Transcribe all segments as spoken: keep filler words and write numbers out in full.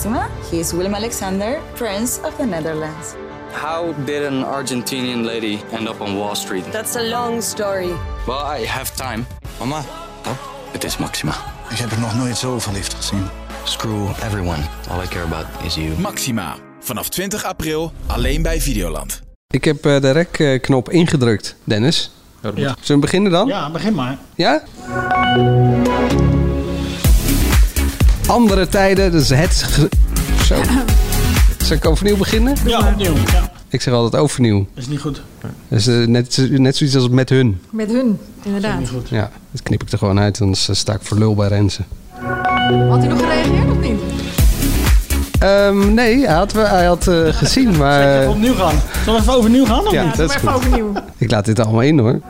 Maxima. He is Willem-Alexander, Prince of the Netherlands. How did an Argentinian lady end up on Wall Street? That's a long story. Well, I have time. Mama, Oh, het is Maxima. ik heb er nog nooit zo verliefd gezien. Screw everyone. All I care about is you. Maxima. Vanaf twintig april alleen bij Videoland. Ik heb uh, de rek-knop ingedrukt, Dennis. Ja. Zullen we beginnen dan? Ja, begin maar. Ja? Andere tijden, dus het... Ge- Zo. Zal ik overnieuw beginnen? Ja, opnieuw. Ja. Ik zeg altijd overnieuw. Dat is niet goed. Dat is uh, net, net zoiets als met hun. Met hun, Dat inderdaad. is niet goed. Ja, dat knip ik er gewoon uit, anders uh, sta ik voor lul bij Renze. Had hij nog gereageerd of niet? Um, nee, hij had, hij had uh, gezien, Zal ik maar... even opnieuw gaan? Zullen we even overnieuw gaan? Of Ja, niet? dat is Doe maar goed. even overnieuw. Ik laat dit allemaal in, hoor.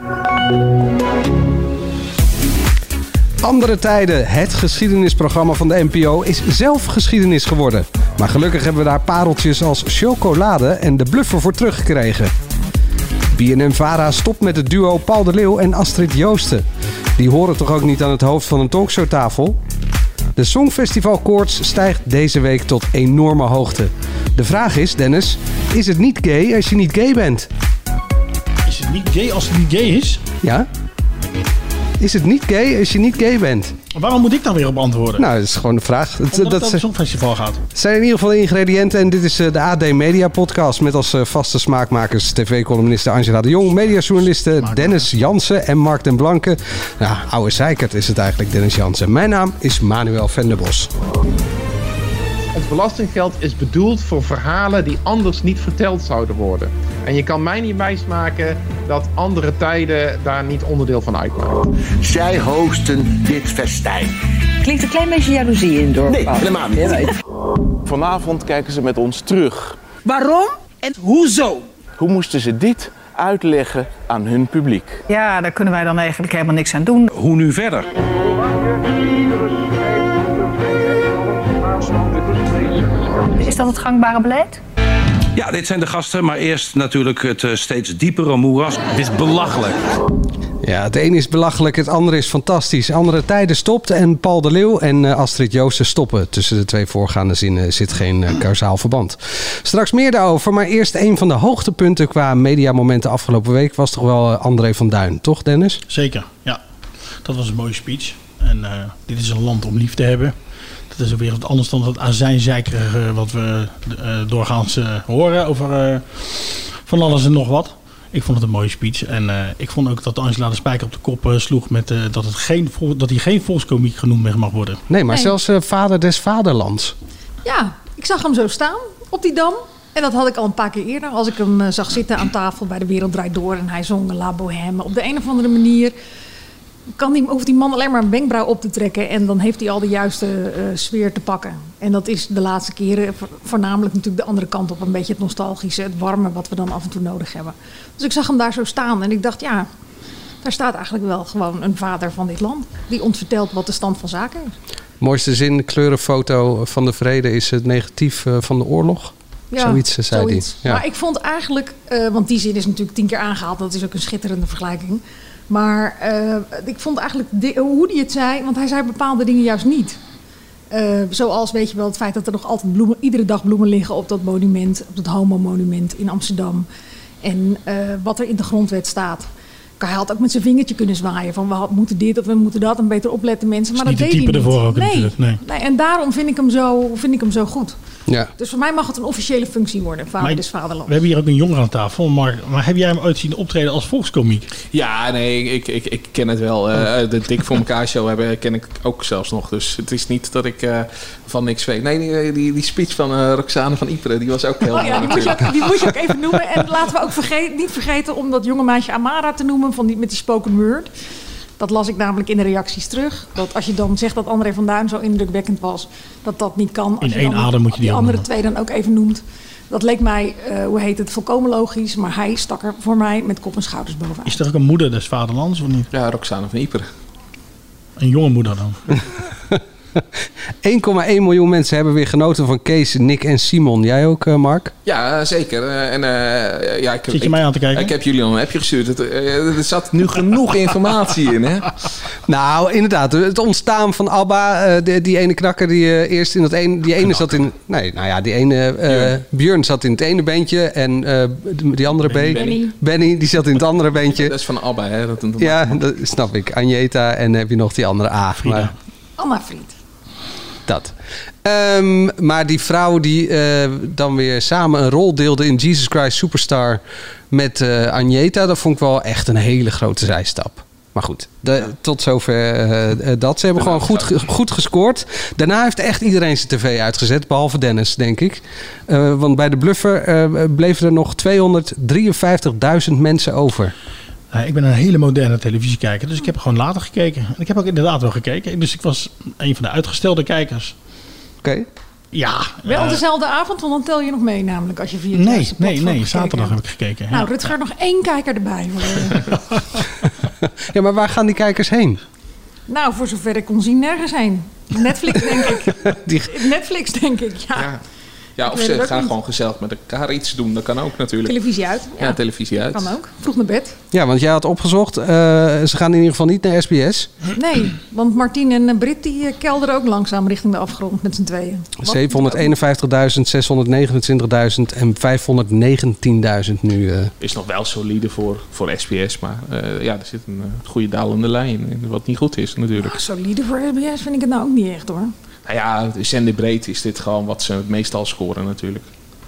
Andere tijden, het geschiedenisprogramma van de N P O is zelf geschiedenis geworden. Maar gelukkig hebben we daar pareltjes als chocolade en de bluffer voor teruggekregen. B N N-Vara stopt met het duo Paul de Leeuw en Astrid Joosten. Die horen toch ook niet aan het hoofd van een talkshowtafel? De Songfestivalkoorts stijgt deze week tot enorme hoogte. De vraag is, Dennis, is het niet gay als je niet gay bent? Is het niet gay als het niet gay is? Ja? Is het niet gay als je niet gay bent? Waarom moet ik dan weer op antwoorden? Nou, dat is gewoon de vraag. Dat, Omdat het dat over het Songfestival gaat. zijn in ieder geval de ingrediënten. En dit is uh, de A D Media podcast met als uh, vaste smaakmakers tv-columniste Angela de Jong, mediajournalisten Dennis Jansen en Mark den Blanke. Nou, oude zeikert is het eigenlijk, Dennis Jansen. Mijn naam is Manuel Venderbos. Het belastinggeld is bedoeld voor verhalen die anders niet verteld zouden worden. En je kan mij niet wijsmaken dat andere tijden daar niet onderdeel van uitmaken. Zij hosten dit festijn. Klinkt een klein beetje jaloezie in door. Nee, helemaal niet. Vanavond kijken ze met ons terug. Waarom en hoezo? Hoe moesten ze dit uitleggen aan hun publiek? Ja, daar kunnen wij dan eigenlijk helemaal niks aan doen. Hoe nu verder? Is dat het gangbare beleid? Ja, dit zijn de gasten, maar eerst natuurlijk het uh, steeds diepere moeras. Het is belachelijk. Ja, het een is belachelijk, het andere is fantastisch. Andere tijden stopt en Paul de Leeuw en uh, Astrid Joosten stoppen. Tussen de twee voorgaande zinnen zit geen uh, kausaal verband. Straks meer daarover, maar eerst een van de hoogtepunten qua mediamomenten afgelopen week was toch wel uh, André van Duin, toch Dennis? Zeker, ja. Dat was een mooie speech. En uh, dit is een land om lief te hebben. Dat is ook weer wat anders dan het azijnzeikerige wat we uh, doorgaans uh, horen over uh, van alles en nog wat. Ik vond het een mooie speech. En uh, ik vond ook dat Angela de spijker op de kop uh, sloeg met uh, dat, het geen, dat hij geen volkskomiek genoemd mag worden. Nee, maar Nee. zelfs uh, vader des vaderlands. Ja, ik zag hem zo staan op die dam. En dat had ik al een paar keer eerder. Als ik hem uh, zag zitten aan tafel bij De Wereld Draait Door en hij zong La Bohème. Op de een of andere manier kan die, hoeft die man alleen maar een wenkbrauw op te trekken en dan heeft hij al de juiste uh, sfeer te pakken. En dat is de laatste keren vo- voornamelijk natuurlijk de andere kant op. Een beetje het nostalgische, het warme wat we dan af en toe nodig hebben. Dus ik zag hem daar zo staan en ik dacht, ja, daar staat eigenlijk wel gewoon een vader van dit land. Die ons vertelt wat de stand van zaken is. Mooiste zin, kleurenfoto van de vrede is het negatief uh, van de oorlog. Ja, zoiets uh, zei zoiets. hij. Ja. Maar ik vond eigenlijk, uh, want die zin is natuurlijk tien keer aangehaald. Dat is ook een schitterende vergelijking. Maar uh, ik vond eigenlijk de, hoe hij het zei, want hij zei bepaalde dingen juist niet. Uh, zoals, weet je wel, het feit dat er nog altijd bloemen, iedere dag bloemen liggen op dat monument, op dat homo-monument in Amsterdam. En uh, wat er in de grondwet staat. Hij had ook met zijn vingertje kunnen zwaaien van we moeten dit of we moeten dat en beter opletten mensen. Maar Dat dat is niet deed de hij type niet. ervoor ook nee. natuurlijk, nee. nee. En daarom vind ik hem zo, vind ik hem zo goed. Ja. Dus voor mij mag het een officiële functie worden, vader Maar des vaderlands. We hebben hier ook een jongen aan tafel, maar, maar heb jij hem ooit zien optreden als volkskomiek? Ja, nee, ik, ik, ik ken het wel. Uh, de Dik voor elkaar show hebben, ken ik ook zelfs nog. Dus het is niet dat ik uh, van niks weet. Nee, die, die, die speech van uh, Roxane van Ypres, die was ook heel Oh ja, die moest, je ook, die moest je ook even noemen. En laten we ook vergeten, niet vergeten om dat jonge meisje Amara te noemen van die, met die spoken word. Dat las ik namelijk in de reacties terug. Dat als je dan zegt dat André van Duin zo indrukwekkend was, dat dat niet kan. Als In je één dan adem moet je die die andere andere. twee dan ook even noemt. Dat leek mij, uh, hoe heet het, volkomen logisch. Maar hij stak er voor mij met kop en schouders bovenaan. Is er ook een moeder des vaderlands of niet? Ja, Roxane van Ypres. Een jonge moeder dan? één komma één miljoen mensen hebben weer genoten van Kees, Nick en Simon. Jij ook, uh, Mark? Ja, zeker. Uh, en, uh, ja, ik, Zit je ik, mij aan te kijken? Ik heb jullie al een appje gestuurd. Het, uh, er zat nu genoeg informatie in, hè? Nou, inderdaad. Het ontstaan van ABBA. Uh, die, die ene knakker die uh, eerst in dat ene... Die ene zat in... Nee, nou ja, die ene... Uh, Björn zat in het ene bandje. En uh, die andere Benny, B... Benny. Benny, die zat in het andere bandje. Dat is van ABBA, hè? Dat, dat ja, dat snap ik. Agneta en heb je nog die andere A. Maar, Anna Fried. Dat. Um, maar die vrouw die uh, dan weer samen een rol deelde in Jesus Christ Superstar met uh, Agneta, dat vond ik wel echt een hele grote zijstap. Maar goed, de, ja. tot zover uh, uh, dat. Ze hebben Daarna gewoon goed, goed gescoord. Daarna heeft echt iedereen zijn tv uitgezet, behalve Dennis, denk ik. Uh, want bij de Bluffer uh, bleven er nog tweehonderddrieënvijftigduizend mensen over. Uh, ik ben een hele moderne televisiekijker, dus ik heb gewoon later gekeken. En ik heb ook inderdaad wel gekeken. Dus ik was een van de uitgestelde kijkers. Oké. Okay. Ja. Wel uh, dezelfde avond, want dan tel je nog mee namelijk als je via het Nee, nee, nee. Zaterdag heb ik gekeken. Nou, ja. Rutger, nog één kijker erbij. Ja, maar waar gaan die kijkers heen? Nou, voor zover ik kon zien, nergens heen. Netflix, denk ik. Die... Netflix, denk ik, ja. ja. Ja, of ze gaan gewoon gezellig met elkaar iets doen. Dat kan ook natuurlijk. Televisie uit. Ja, ja televisie uit. Kan ook. Vroeg naar bed. Ja, want jij had opgezocht. Uh, ze gaan in ieder geval niet naar S B S. Nee, want Martien en Britt die kelderen ook langzaam richting de afgrond met z'n tweeën. zevenhonderdeenenvijftigduizend, zeshonderdnegenentwintigduizend en vijfhonderdnegentienduizend nu. Uh. Is nog wel solide voor, voor S B S. Maar uh, ja, er zit een uh, goede dalende lijn in. Wat niet goed is natuurlijk. Oh, solide voor S B S vind ik het nou ook niet echt hoor. Nou ja, zenderbreed is dit gewoon wat ze het meestal scoren natuurlijk.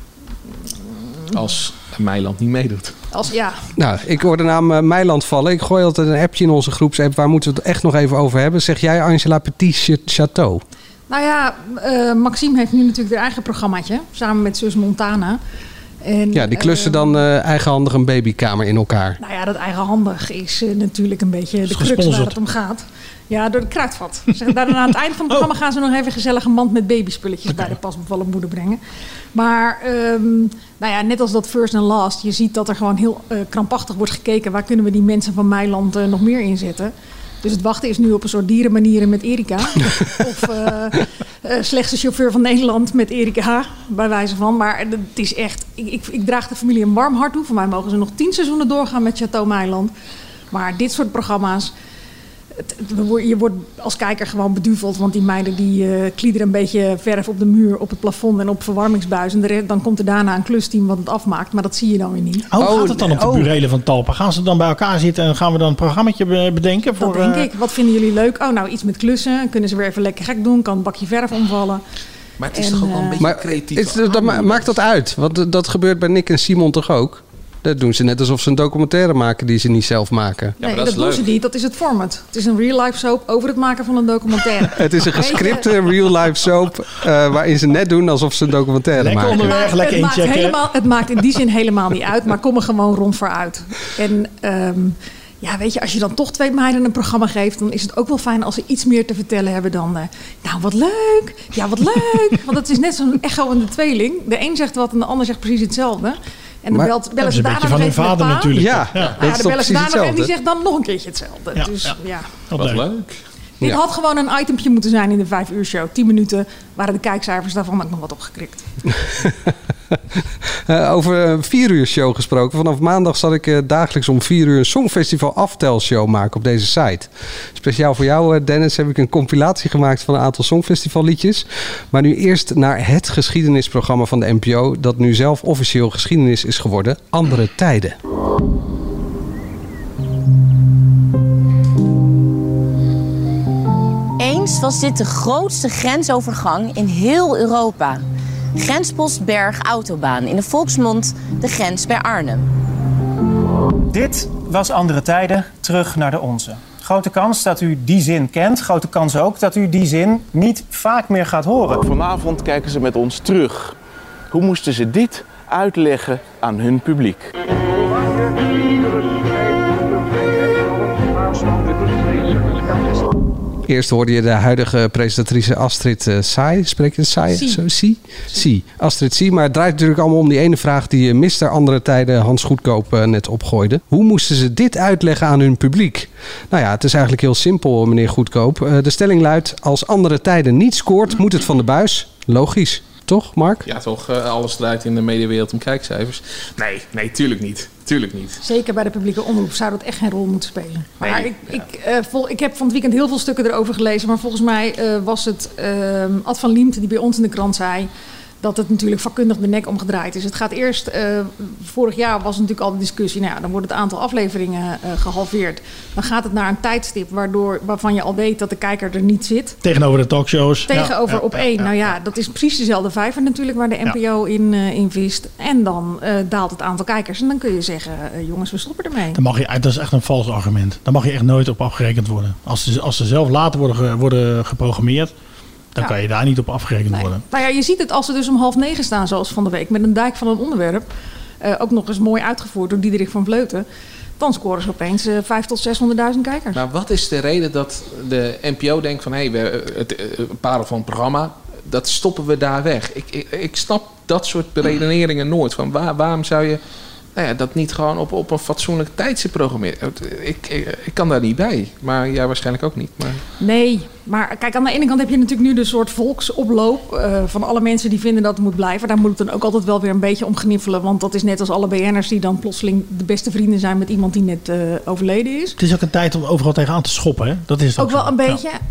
Als Meiland niet meedoet. Als, ja. Nou, ik hoor de naam uh, Meiland vallen. Ik gooi altijd een appje in onze groepsapp. Waar moeten we het echt nog even over hebben? Zeg jij Angela Petit-Chateau? Nou ja, uh, Maxime heeft nu natuurlijk haar eigen programmaatje. Samen met zus Montana. En, ja, die klussen uh, dan uh, eigenhandig een babykamer in elkaar. Nou ja, dat eigenhandig is uh, natuurlijk een beetje de crux waar het om gaat. Ja, door de kruidvat. Daarna aan het eind van het programma gaan ze nog even gezellig een mand met babyspulletjes okay. bij de pasbevallen moeder brengen. Maar um, nou ja, net als dat First and Last, je ziet dat er gewoon heel uh, krampachtig wordt gekeken. Waar kunnen we die mensen van Meiland uh, nog meer inzetten? Dus het wachten is nu op een soort dierenmanieren met Erika. of uh, uh, slechtste chauffeur van Nederland met Erika, bij wijze van. Maar het is echt, ik, ik, ik draag de familie een warm hart toe. Voor mij mogen ze nog tien seizoenen doorgaan met Chateau Meiland. Maar dit soort programma's, het, het, je wordt als kijker gewoon beduveld. Want die meiden die uh, kliederen een beetje verf op de muur, op het plafond en op verwarmingsbuis. En de, dan komt er daarna een klusteam wat het afmaakt. Maar dat zie je dan weer niet. Hoe oh, gaat het dan op de oh. burelen van Talpa? Gaan ze dan bij elkaar zitten en gaan we dan een programmaatje bedenken? Voor, dat denk uh... ik. Wat vinden jullie leuk? Oh, nou iets met klussen. Kunnen ze weer even lekker gek doen? Kan een bakje verf omvallen? Maar het is en, toch ook wel een beetje maar creatief. Is, dat ma- maakt dat uit? Want dat gebeurt bij Nick en Simon toch ook? Dat doen ze net alsof ze een documentaire maken die ze niet zelf maken. Nee, ja, dat, dat doen leuk. ze niet. Dat is het format. Het is een real-life soap over het maken van een documentaire. Het is een gescripte real-life soap uh, waarin ze net doen alsof ze een documentaire lekker maken. Onderweg, het, lekker maakt inchecken. helemaal, het maakt in die zin helemaal niet uit, maar kom er gewoon rond voor uit. En um, ja, weet je, als je dan toch twee meiden een programma geeft, dan is het ook wel fijn als ze iets meer te vertellen hebben dan, uh, nou wat leuk, ja wat leuk. Want het is net zo'n echo en de tweeling. De een zegt wat en de ander zegt precies hetzelfde. En dan maar, belt, bellen ze dat is een daarna beetje nog van hun vader even natuurlijk. Ja, ja. ja. Ja, dat dan bellen ze daarna nog en die hetzelfde. zegt dan nog een keertje hetzelfde. Ja, dus ja. ja. Wat leuk. leuk. Dit Ja. had gewoon een itempje moeten zijn in de vijf uur show. Tien minuten waren de kijkcijfers daarvan ook nog wat opgekrikt. Uh, over een vier uur show gesproken. Vanaf maandag zal ik uh, dagelijks om vier uur een Songfestival aftelshow maken op deze site. Speciaal voor jou, uh, Dennis, heb ik een compilatie gemaakt van een aantal Songfestival liedjes. Maar nu eerst naar het geschiedenisprogramma van de N P O, dat nu zelf officieel geschiedenis is geworden. Andere tijden. Eens was dit de grootste grensovergang in heel Europa. Grenspost Berg Autobaan, in de volksmond de grens bij Arnhem. Dit was Andere Tijden, terug naar de onze. Grote kans dat u die zin kent. Grote kans ook dat u die zin niet vaak meer gaat horen. Vanavond kijken ze met ons terug. Hoe moesten ze dit uitleggen aan hun publiek? Eerst hoorde je de huidige presentatrice Astrid uh, Saai. Spreek je het Saai? Sie. Zo, Sie? Sie. Astrid Sie. Maar het draait natuurlijk allemaal om die ene vraag die uh, mister Andere Tijden Hans Goedkoop uh, net opgooide. Hoe moesten ze dit uitleggen aan hun publiek? Nou ja, het is eigenlijk heel simpel, meneer Goedkoop. Uh, de stelling luidt, als Andere Tijden niet scoort, moet het van de buis. Logisch. Toch, Mark? Ja, toch. Uh, alles draait in de mediawereld om kijkcijfers. Nee, nee, tuurlijk niet. Tuurlijk niet. Zeker bij de publieke omroep zou dat echt geen rol moeten spelen. Nee, maar ik, ja. ik, uh, vol, ik heb van het weekend heel veel stukken erover gelezen. Maar volgens mij uh, was het uh, Ad van Liemt die bij ons in de krant zei dat het natuurlijk vakkundig de nek omgedraaid is. Het gaat eerst, uh, vorig jaar was natuurlijk al de discussie, nou ja, dan wordt het aantal afleveringen uh, gehalveerd. Dan gaat het naar een tijdstip waardoor, waarvan je al weet dat de kijker er niet zit. Tegenover de talkshows. Tegenover ja, op ja, één. ja, Nou ja, dat is precies dezelfde vijver natuurlijk waar de N P O ja. in, uh, in vist. En dan uh, daalt het aantal kijkers. En dan kun je zeggen, uh, jongens, we stoppen ermee. Dan mag je, dat is echt een vals argument. Daar mag je echt nooit op afgerekend worden. Als ze, als ze zelf later worden, ge, worden geprogrammeerd, dan ja. kan je daar niet op afgerekend nee. worden. Nou ja, je ziet het als ze dus om half negen staan, zoals van de week, met een dijk van een onderwerp. Uh, ook nog eens mooi uitgevoerd door Diederik van Vleuten. Dan scoren ze opeens uh, vijfhonderdduizend tot zeshonderdduizend kijkers. Maar wat is de reden dat de N P O denkt van, hé, hey, het uh, parel van het programma, dat stoppen we daar weg? Ik, ik, ik snap dat soort beredeneringen nooit. Van waar, waarom zou je nou ja, dat niet gewoon op, op een fatsoenlijk tijdstip programmeren? Ik, ik, ik kan daar niet bij. Maar jij waarschijnlijk ook niet. Maar... Nee, maar kijk, aan de ene kant heb je natuurlijk nu de soort volksoploop uh, van alle mensen die vinden dat het moet blijven. Daar moet het dan ook altijd wel weer een beetje om gniffelen. Want dat is net als alle B N'ers die dan plotseling de beste vrienden zijn met iemand die net uh, overleden is. Het is ook een tijd om overal tegenaan te schoppen, hè? Dat is het ook, ook wel een beetje. Ja.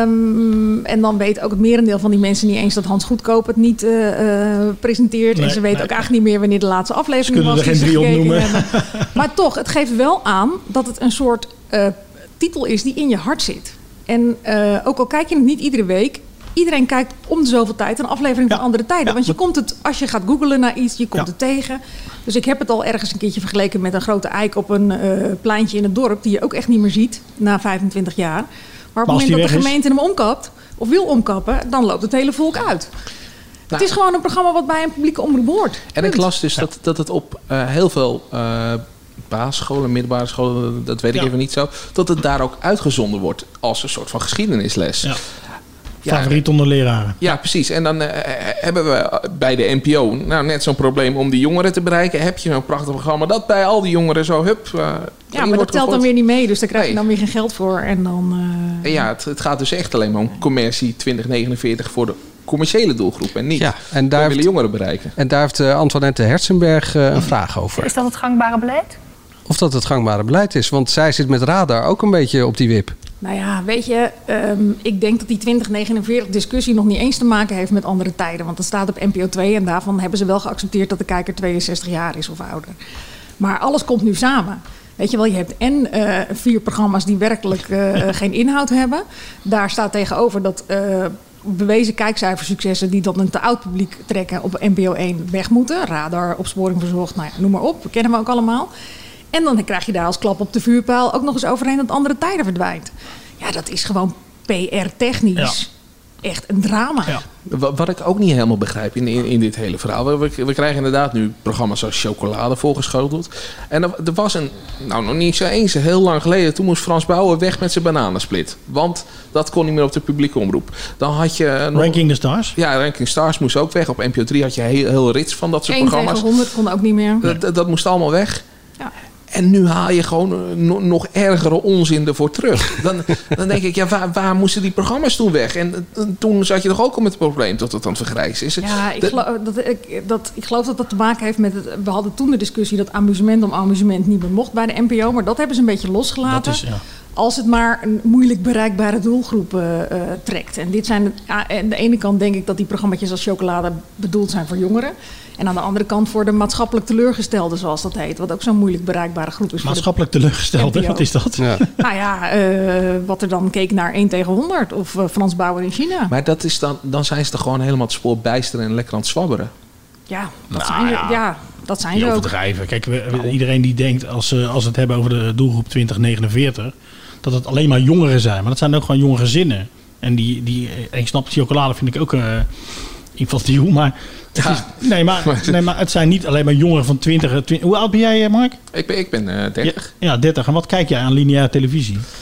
Um, en dan weet ook het merendeel van die mensen niet eens dat Hans Goedkoop het niet uh, uh, presenteert. Nee, en ze weten nee, ook eigenlijk niet meer wanneer de laatste aflevering was. Ze kunnen er geen drie opnoemen. Maar toch, het geeft wel aan dat het een soort uh, titel is die in je hart zit. En uh, ook al kijk je het niet iedere week, iedereen kijkt om de zoveel tijd een aflevering ja. van Andere Tijden. Ja, want je komt het, als je gaat googlen naar iets, je komt ja. het tegen. Dus ik heb het al ergens een keertje vergeleken met een grote eik op een uh, pleintje in het dorp, die je ook echt niet meer ziet na vijfentwintig jaar. Maar op het moment dat de gemeente hem omkapt, of wil omkappen, dan loopt het hele volk uit. Nou, het is gewoon een programma wat bij een publieke omroep hoort. En ik las dus ja. dat, dat het op uh, heel veel uh, basisscholen, middelbare scholen, dat weet ik ja. even niet zo, dat het daar ook uitgezonden wordt als een soort van geschiedenisles. Ja. Ja, favoriet onder leraren. Ja, precies. En dan uh, hebben we bij de N P O nou net zo'n probleem om die jongeren te bereiken. Heb je zo'n prachtig programma dat bij al die jongeren zo hup. Uh, ja, maar dat telt dan weer niet mee. Dus daar krijg je nee. dan weer geen geld voor. En dan, uh... en ja, het, het gaat dus echt alleen maar om commercie twintig negenenveertig voor de commerciële doelgroep. En niet. Ja, en daar we willen jongeren bereiken. En daar heeft uh, Antoinette Herzenberg uh, een vraag over. Is dat het gangbare beleid? Of dat het gangbare beleid is. Want zij zit met Radar ook een beetje op die wip. Nou ja, weet je, um, ik denk dat die twintig negenenveertig discussie nog niet eens te maken heeft met Andere Tijden. Want dat staat op N P O twee en daarvan hebben ze wel geaccepteerd dat de kijker tweeënzestig jaar is of ouder. Maar alles komt nu samen. Weet je wel, je hebt en uh, vier programma's die werkelijk uh, geen inhoud hebben. Daar staat tegenover dat uh, bewezen kijkcijfersuccessen die dan een te oud publiek trekken op N P O één weg moeten. Radar, Opsporing Verzocht, nou ja, noem maar op. Dat kennen we ook allemaal. En dan krijg je daar als klap op de vuurpijl ook nog eens overheen dat Andere Tijden verdwijnt. Ja, dat is gewoon P R-technisch ja. echt een drama. Ja. Wat ik ook niet helemaal begrijp in, in, in dit hele verhaal. We, we krijgen inderdaad nu programma's zoals Chocolade voorgeschoteld. En er, er was een, nou nog niet zo eens, heel lang geleden. Toen moest Frans Bauer weg met zijn bananensplit. Want dat kon niet meer op de publieke omroep. Dan had je... Nog, Ranking the Stars? Ja, Ranking Stars moest ook weg. Op N P O drie had je heel, heel rits van dat soort programma's. één tegen honderd kon ook niet meer. Dat, dat, dat moest allemaal weg. Ja. En nu haal je gewoon no, nog ergere onzin ervoor terug. Dan, dan denk ik, ja, waar, waar moesten die programma's toen weg? En uh, toen zat je toch ook al met het probleem dat het aan het vergrijzen is. Ja, ik, de, geloof, dat, ik, dat, ik geloof dat dat te maken heeft met... Het, we hadden toen de discussie dat amusement om amusement niet meer mocht bij de N P O. Maar dat hebben ze een beetje losgelaten. Dat is, ja. Als het maar een moeilijk bereikbare doelgroep uh, uh, trekt. En dit zijn, aan de ene kant denk ik dat die programma's als Chocolade bedoeld zijn voor jongeren. En aan de andere kant voor de maatschappelijk teleurgestelden, zoals dat heet. Wat ook zo'n moeilijk bereikbare groep is. Maatschappelijk teleurgestelde, wat is dat? Ja. Nou ja, uh, wat er dan keek naar één tegen honderd. Of uh, Frans Bauer in China. Maar dat is dan, dan zijn ze toch gewoon helemaal het spoor bijsteren en lekker aan het zwabberen. Ja, dat nou, zijn, ja. ja, dat zijn Die ze ook. overdrijven. Kijk, we, nou. iedereen die denkt, als, uh, als we het hebben over de doelgroep twintig negenenveertig... dat het alleen maar jongeren zijn. Maar dat zijn ook gewoon jonge gezinnen. En die, die en ik snap, Chocolade vind ik ook uh, infantiel, maar... Ja. Is, nee, maar, nee, maar het zijn niet alleen maar jongeren van twintig, twintig. Hoe oud ben jij, Mark? Ik ben, ik ben uh, dertig. Ja, ja, dertig. En wat kijk jij aan lineaire televisie?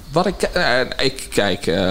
Wat ik, uh, ik kijk, uh,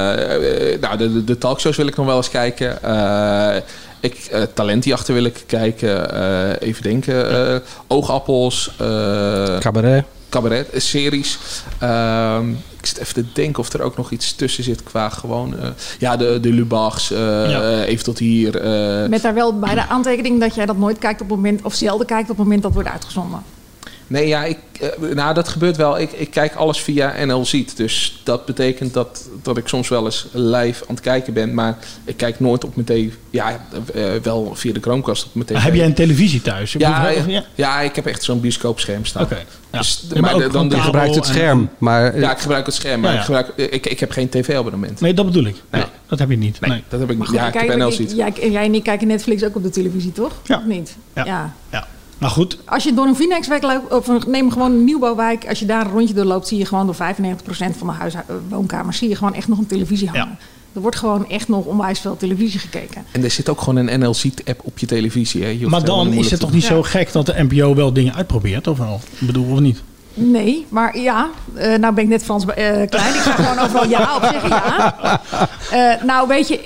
uh, nou, de, de talkshows wil ik nog wel eens kijken. Uh, ik, uh, Talentjachten wil ik kijken. Uh, even denken. Uh, Oogappels. Uh, Cabaret. Cabaret, uh, series. Uh, ik zit even te denken of er ook nog iets tussen zit qua gewoon... Uh, ja, de, de Lubachs, uh, ja. even tot hier. Uh, Met daar wel bij de aantekening dat jij dat nooit kijkt op het moment... of zelden kijkt op het moment dat wordt uitgezonden. Nee, ja, ik, uh, nou, dat gebeurt wel. Ik, ik kijk alles via N L Ziet. Dus dat betekent dat, dat ik soms wel eens live aan het kijken ben. Maar ik kijk nooit op mijn tv. Ja, uh, wel via de Chromecast op mijn tv. Heb jij een televisie thuis? Ja, ja, ja, ik heb echt zo'n bioscoopscherm staan. Oké. Okay, ja. Dus, ja, maar maar dan je gebruikt het scherm. En, maar, ja, ik gebruik het scherm. Maar ja, ja. Ik, gebruik, ik, ik heb geen tv-abonnement. Nee, dat bedoel ik. Nee, nee. Dat heb je niet. Nee, nee. dat heb ik niet. Ja, ik heb N L Ziet. Jij, jij en ik kijken Netflix ook op de televisie, toch? Ja. Of niet? Ja. ja. ja. Nou goed. Als je door een Vinex-wijk loopt, of neem gewoon een nieuwbouwwijk. Als je daar een rondje doorloopt, zie je gewoon door vijfennegentig procent van de huis, woonkamers... zie je gewoon echt nog een televisie hangen. Ja. Er wordt gewoon echt nog onwijs veel televisie gekeken. En er zit ook gewoon een N L Ziet-app op je televisie. Hè? Je maar dan is het toch niet ja. zo gek dat de N P O wel dingen uitprobeert? Of wel? Ik bedoel, of niet? Nee, maar ja. Uh, nou ben ik net Frans uh, klein. Ik ga gewoon overal ja op zeggen, ja. Uh, nou, weet je...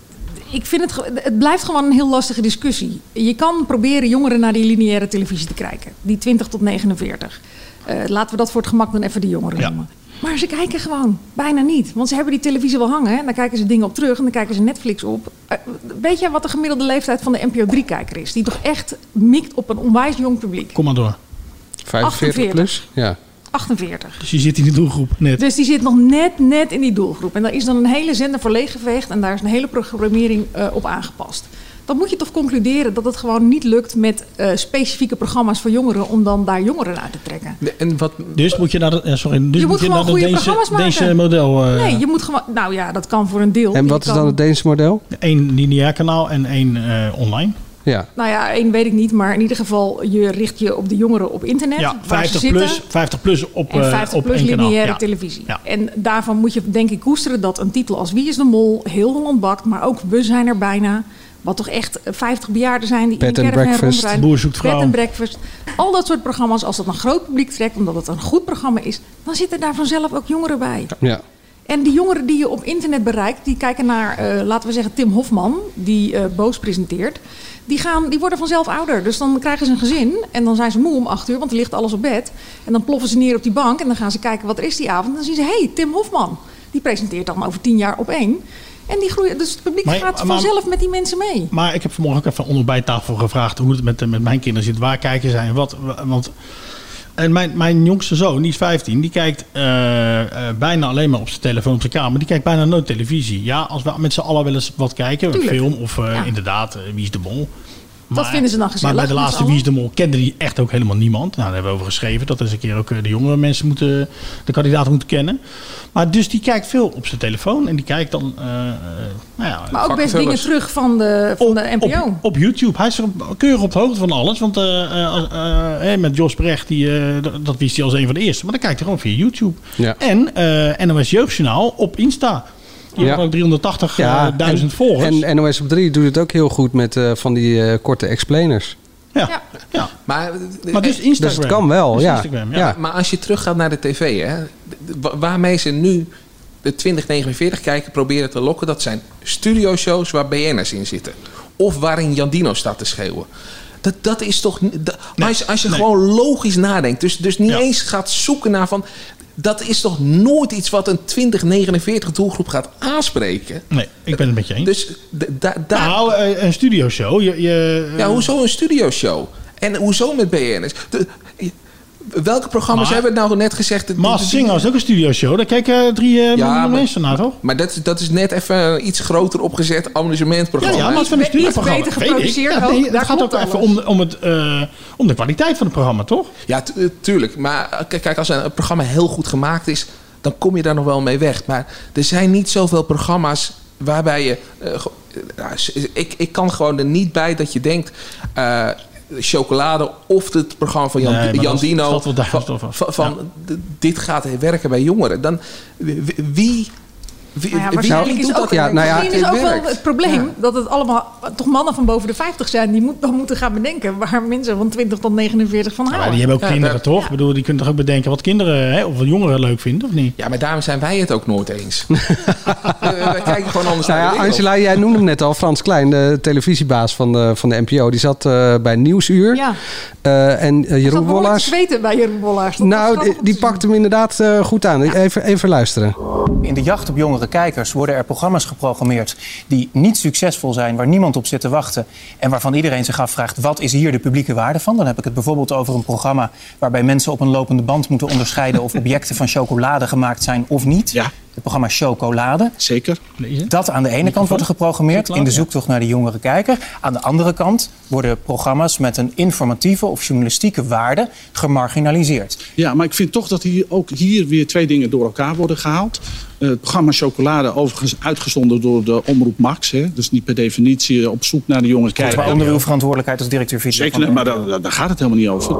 Ik vind het, het blijft gewoon een heel lastige discussie. Je kan proberen jongeren naar die lineaire televisie te krijgen. Die twintig tot negenenveertig. Uh, laten we dat voor het gemak dan even de jongeren ja. noemen. Maar ze kijken gewoon bijna niet. Want ze hebben die televisie wel hangen. En dan kijken ze dingen op terug. En dan kijken ze Netflix op. Uh, weet jij wat de gemiddelde leeftijd van de N P O drie-kijker is? Die toch echt mikt op een onwijs jong publiek. Kom maar door. vijfenveertig plus? Ja. achtenveertig. Dus je zit in die doelgroep net. Dus die zit nog net, net in die doelgroep. En daar is dan een hele zender voor leeggeveegd. En daar is een hele programmering uh, op aangepast. Dan moet je toch concluderen dat het gewoon niet lukt met uh, specifieke programma's voor jongeren... om dan daar jongeren uit te trekken. En wat, dus moet je naar de, sorry, dus je moet, moet je naar de Deense, Deense model... Uh, nee, je moet gewoon... Nou ja, dat kan voor een deel. En wat is kan, dan het Deense model? Eén lineair kanaal en één uh, online. Ja. Nou ja, één weet ik niet, maar in ieder geval je richt je op de jongeren op internet. Ja, vijftig plus, vijftig plus op en vijftig op plus één lineaire kanaal. Ja. televisie. Ja. En daarvan moet je denk ik koesteren dat een titel als Wie is de Mol, Heel Holland Bakt, maar ook We zijn er bijna, wat toch echt vijftig bejaarden zijn die Bed in de caravan rondrijden. Boer zoekt vrouw. Bed and Breakfast. Al dat soort programma's, als dat een groot publiek trekt, omdat het een goed programma is, dan zitten daar vanzelf ook jongeren bij. Ja. En die jongeren die je op internet bereikt, die kijken naar, uh, laten we zeggen, Tim Hofman, die uh, Boos presenteert. Die, gaan, die worden vanzelf ouder. Dus dan krijgen ze een gezin en dan zijn ze moe om acht uur, want er ligt alles op bed. En dan ploffen ze neer op die bank en dan gaan ze kijken wat er is die avond. En dan zien ze, hé, hey, Tim Hofman. Die presenteert dan over tien jaar op één. En die groeien, dus het publiek maar, gaat maar, vanzelf met die mensen mee. Maar ik heb vanmorgen ook even onder bijtafel gevraagd hoe het met, met mijn kinderen zit. Waar kijken zij en wat? Want... En mijn, mijn jongste zoon, die is vijftien, die kijkt uh, uh, bijna alleen maar op zijn telefoon op zijn kamer. Die kijkt bijna nooit televisie. Ja, als we met z'n allen wel eens wat kijken, Tuurlijk. een film of uh, ja. inderdaad, uh, Wie is de Mol. Dat maar, vinden ze dan gezellig. Maar bij de laatste Wie is de Mol kende die echt ook helemaal niemand. Nou, daar hebben we over geschreven. Dat is een keer ook de jongere mensen moeten, de kandidaten moeten kennen. Maar dus die kijkt veel op zijn telefoon. En die kijkt dan... Uh, nou ja, maar ook best dingen terug van de, van op, de N P O. Op, op YouTube. Hij is er keurig op de hoogte van alles. Want uh, uh, uh, met Jos Brecht, die, uh, dat wist hij als een van de eerste. Maar dan kijkt hij gewoon via YouTube. Ja. En uh, N O S Jeugdjournaal op Insta. Je hebt ook driehonderdtachtigduizend ja, volgers. En N O S op drie doet het ook heel goed met uh, van die uh, korte explainers. Ja, ja. ja. Maar, maar dus Instagram. Dus het kan wel, dus ja. Instagram, ja. ja. Maar als je teruggaat naar de tv, hè, waarmee ze nu de twintig negenenveertig kijken proberen te lokken, dat zijn studioshows waar B N'ers in zitten. Of waarin Jandino staat te schreeuwen. Dat, dat is toch... Dat, nee, als, als je nee. gewoon logisch nadenkt, dus, dus niet ja. eens gaat zoeken naar van... Dat is toch nooit iets wat een twintig negenenveertig doelgroep gaat aanspreken? Nee, ik ben het met je eens. Dus da, da, nou, een studioshow. Je, je, ja, hoezo een studioshow? En hoezo met B N'ers? De, welke programma's maar, hebben we nou net gezegd? Maas Singer is ook een studioshow. Daar kijken drie uh, ja, miljoen mensen naar, toch? Maar dat, dat is net even een iets groter opgezet amusementprogramma. Ja, ja, maar het is van een studioprogramma. Beter geproduceerd ja, nee, het gaat ook even om, om, het, uh, om de kwaliteit van het programma, toch? Ja, t- tuurlijk. Maar kijk, als een programma heel goed gemaakt is, dan kom je daar nog wel mee weg. Maar er zijn niet zoveel programma's waarbij je... Uh, nou, ik, ik kan gewoon er niet bij dat je denkt... Uh, chocolade of het programma van Jan, nee, Jan Dino van, van, van ja. dit gaat werken bij jongeren. Dan wie Wie, Nou ja, wie waarschijnlijk is doet ook, dat? Ja, nou ja, misschien is het ook wel werkt. het probleem Ja. dat het allemaal toch mannen van boven de vijftig zijn die moet, dan moeten gaan bedenken waar mensen van twintig tot negenenveertig van Maar houden. die hebben ook Ja, kinderen, dat- toch? Ik bedoel, die kunnen toch ook bedenken wat kinderen hè, of wat jongeren leuk vinden, of niet? Ja, maar daarom zijn wij het ook nooit eens. We wij kijken gewoon anders Nou naar ja, de wereld. Angela, jij noemde hem net al. Frans Klein, de televisiebaas van de, van de N P O. Die zat uh, bij Nieuwsuur. Ja. Uh, en uh, Ik Jeroen zat behoorlijk te Wollaars. zweten bij Jeroen Wollaars. Dat was Nou, grappig die, om die te zien. pakt hem inderdaad uh, goed aan. Even, even luisteren. In de jacht op jongere kijkers worden er programma's geprogrammeerd die niet succesvol zijn, waar niemand op zit te wachten en waarvan iedereen zich afvraagt wat is hier de publieke waarde van. Dan heb ik het bijvoorbeeld over een programma waarbij mensen op een lopende band moeten onderscheiden of objecten van chocolade gemaakt zijn of niet. Ja. Het programma Chocolade. Zeker. Dat aan de ene kant wordt er geprogrammeerd in de zoektocht naar de jongere kijker. Aan de andere kant worden programma's met een informatieve of journalistieke waarde gemarginaliseerd. Ja, maar ik vind toch dat hier ook hier weer twee dingen door elkaar worden gehaald. Uh, het programma Chocolade, overigens uitgezonden door de Omroep Max. Hè, dus niet per definitie op zoek naar de jongere kijker. Maar onder uw verantwoordelijkheid als directeur video. Zeker, maar daar, daar gaat het helemaal niet over.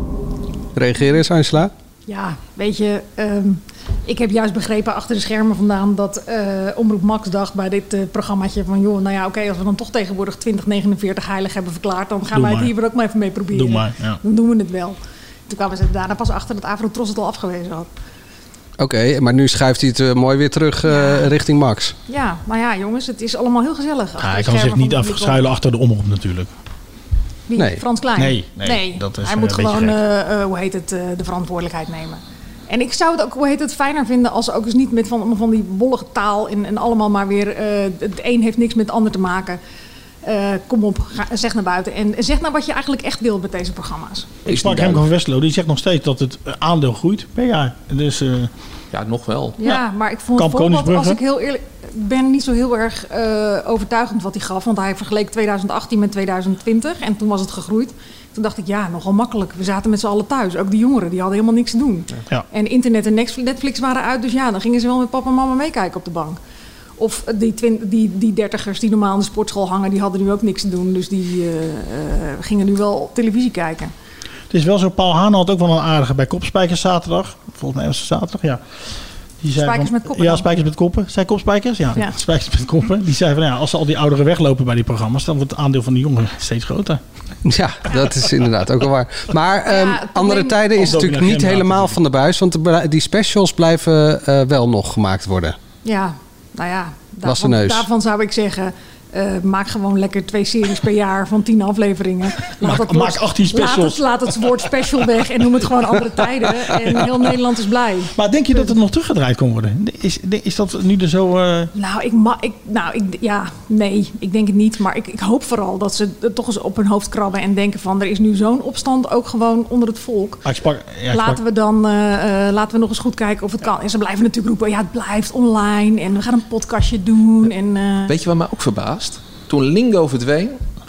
Reageer eens, Angela. Ja, weet je, um, ik heb juist begrepen achter de schermen vandaan dat uh, Omroep Max dacht bij dit uh, programmaatje van joh, nou ja, oké, okay, als we dan toch tegenwoordig twintig negenenveertig heilig hebben verklaard, dan gaan Doe wij maar. het hier ook maar even mee proberen. Doe maar, ja. Dan doen we het wel. Toen kwamen ze daarna pas achter dat Avrotros het al afgewezen had. Oké, okay, maar nu schuift hij het uh, mooi weer terug uh, ja. richting Max. Ja, maar ja, jongens, het is allemaal heel gezellig. Ja, hij kan zich niet afschuilen achter de omroep natuurlijk. Wie? Nee. Frans Klein? Nee, nee, nee. dat is hij een moet beetje gewoon, gek. uh, uh, hoe heet het, uh, de verantwoordelijkheid nemen. En ik zou het ook, hoe heet het, fijner vinden als ook eens niet met van, van die wollige taal en, en allemaal maar weer, uh, het een heeft niks met het ander te maken. Uh, kom op, ga, zeg naar buiten. En zeg nou wat je eigenlijk echt wilt met deze programma's. Ik sprak Remco van Westerlo, die zegt nog steeds dat het aandeel groeit per jaar. Dus, uh, ja, nog wel. Ja, ja. Maar ik vond het voorbeeld, als ik heel eerlijk ben, niet zo heel erg uh, overtuigend wat hij gaf. Want hij vergeleek twintig achttien met twintig twintig en toen was het gegroeid. Toen dacht ik, ja, nogal makkelijk. We zaten met z'n allen thuis. Ook die jongeren, die hadden helemaal niks te doen. Ja. En internet en Netflix waren uit, dus ja, dan gingen ze wel met papa en mama meekijken op de bank. Of die, twin, die, die dertigers die normaal in de sportschool hangen, die hadden nu ook niks te doen. Dus die uh, uh, gingen nu wel op televisie kijken. Het is wel zo, Paul Haan had ook wel een aardige bij Kopspijkers zaterdag. Volgens mij was het zaterdag, ja. Die zei spijkers van, met koppen? Ja, dan? spijkers met koppen. Zijn Kopspijkers? Ja, ja, spijkers met koppen. Die zei van, ja, als ze al die ouderen weglopen bij die programma's, dan wordt het aandeel van de jongeren steeds groter. Ja, dat is inderdaad ook al waar. Maar um, ja, andere tijden is natuurlijk niet helemaal van de buis. Want de, die specials blijven uh, wel nog gemaakt worden. Ja, nou ja, daarvan, daarvan zou ik zeggen, uh, maak gewoon lekker twee series per jaar van tien afleveringen. Laat maak, maak achttien specials. Laat het, laat het woord special weg en noem het gewoon andere tijden. En heel Nederland is blij. Maar denk je dat het nog teruggedraaid kon worden? Is, is dat nu er zo... Uh... Nou, ik, ma- ik, nou ik, ja, nee, ik denk het niet. Maar ik, ik hoop vooral dat ze het toch eens op hun hoofd krabben en denken van, er is nu zo'n opstand ook gewoon onder het volk. Ah, ik sprak, ja, ik laten sprak... we dan uh, uh, laten we nog eens goed kijken of het kan. En ze blijven natuurlijk roepen, ja, het blijft online en we gaan een podcastje doen. En, uh... Weet je wat mij ook verbaast? Toen Lingo verdween,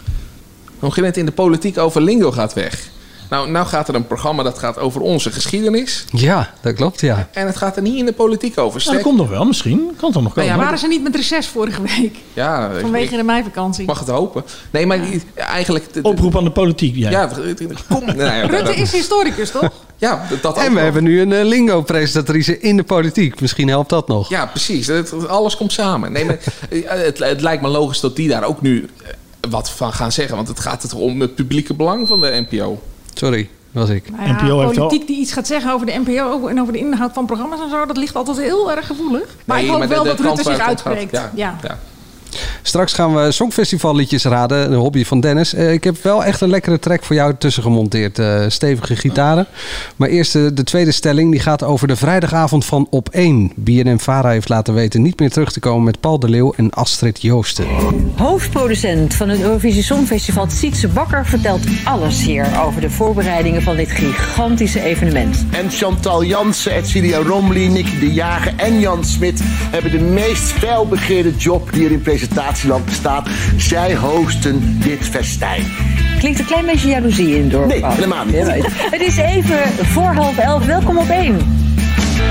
toen ging het in de politiek over Lingo gaat weg. Nou, nou gaat er een programma dat gaat over onze geschiedenis. Ja, dat klopt, ja. En het gaat er niet in de politiek over. Nou, dat komt nog wel, misschien. Kan toch nog komen. Nou ja, waren ze niet met reces vorige week? Ja. Vanwege ik, de meivakantie. Mag het hopen. Nee, maar ja. eigenlijk... De, de, Oproep aan de politiek, jij. Ja, kom. Nou ja, Rutte dat, is historicus, toch? Ja, dat En we nog. hebben nu een uh, lingo-presentatrice in de politiek. Misschien helpt dat nog. Ja, precies. Het, alles komt samen. Nee, maar, het, het lijkt me logisch dat die daar ook nu wat van gaan zeggen. Want het gaat er om het publieke belang van de N P O. Sorry, was ik. Nou ja, N P O heeft politiek al... die iets gaat zeggen over de N P O en over de inhoud van programma's en zo, dat ligt altijd heel erg gevoelig. Maar nee, ik hoop maar de, wel de dat Rutte zich uitspreekt. Ja, ja. ja. Straks gaan we Songfestivalliedjes raden, de hobby van Dennis. Uh, ik heb wel echt een lekkere track voor jou tussen gemonteerd. Uh, stevige gitaren. Maar eerst uh, de tweede stelling. Die gaat over de vrijdagavond van Op één. B N N-Vara heeft laten weten niet meer terug te komen met Paul de Leeuw en Astrid Joosten. Hoofdproducent van het Eurovisie Songfestival, Sietse Bakker, vertelt alles hier over de voorbereidingen van dit gigantische evenement. En Chantal Jansen, Edcilia Romli, Nicky de Jager en Jan Smit hebben de meest felbegeerde job die er in presentatieland bestaat. Zij hosten dit festijn. Klinkt een klein beetje jaloezie in door. Nee, helemaal niet. Het is even voor half elf. Welkom op één.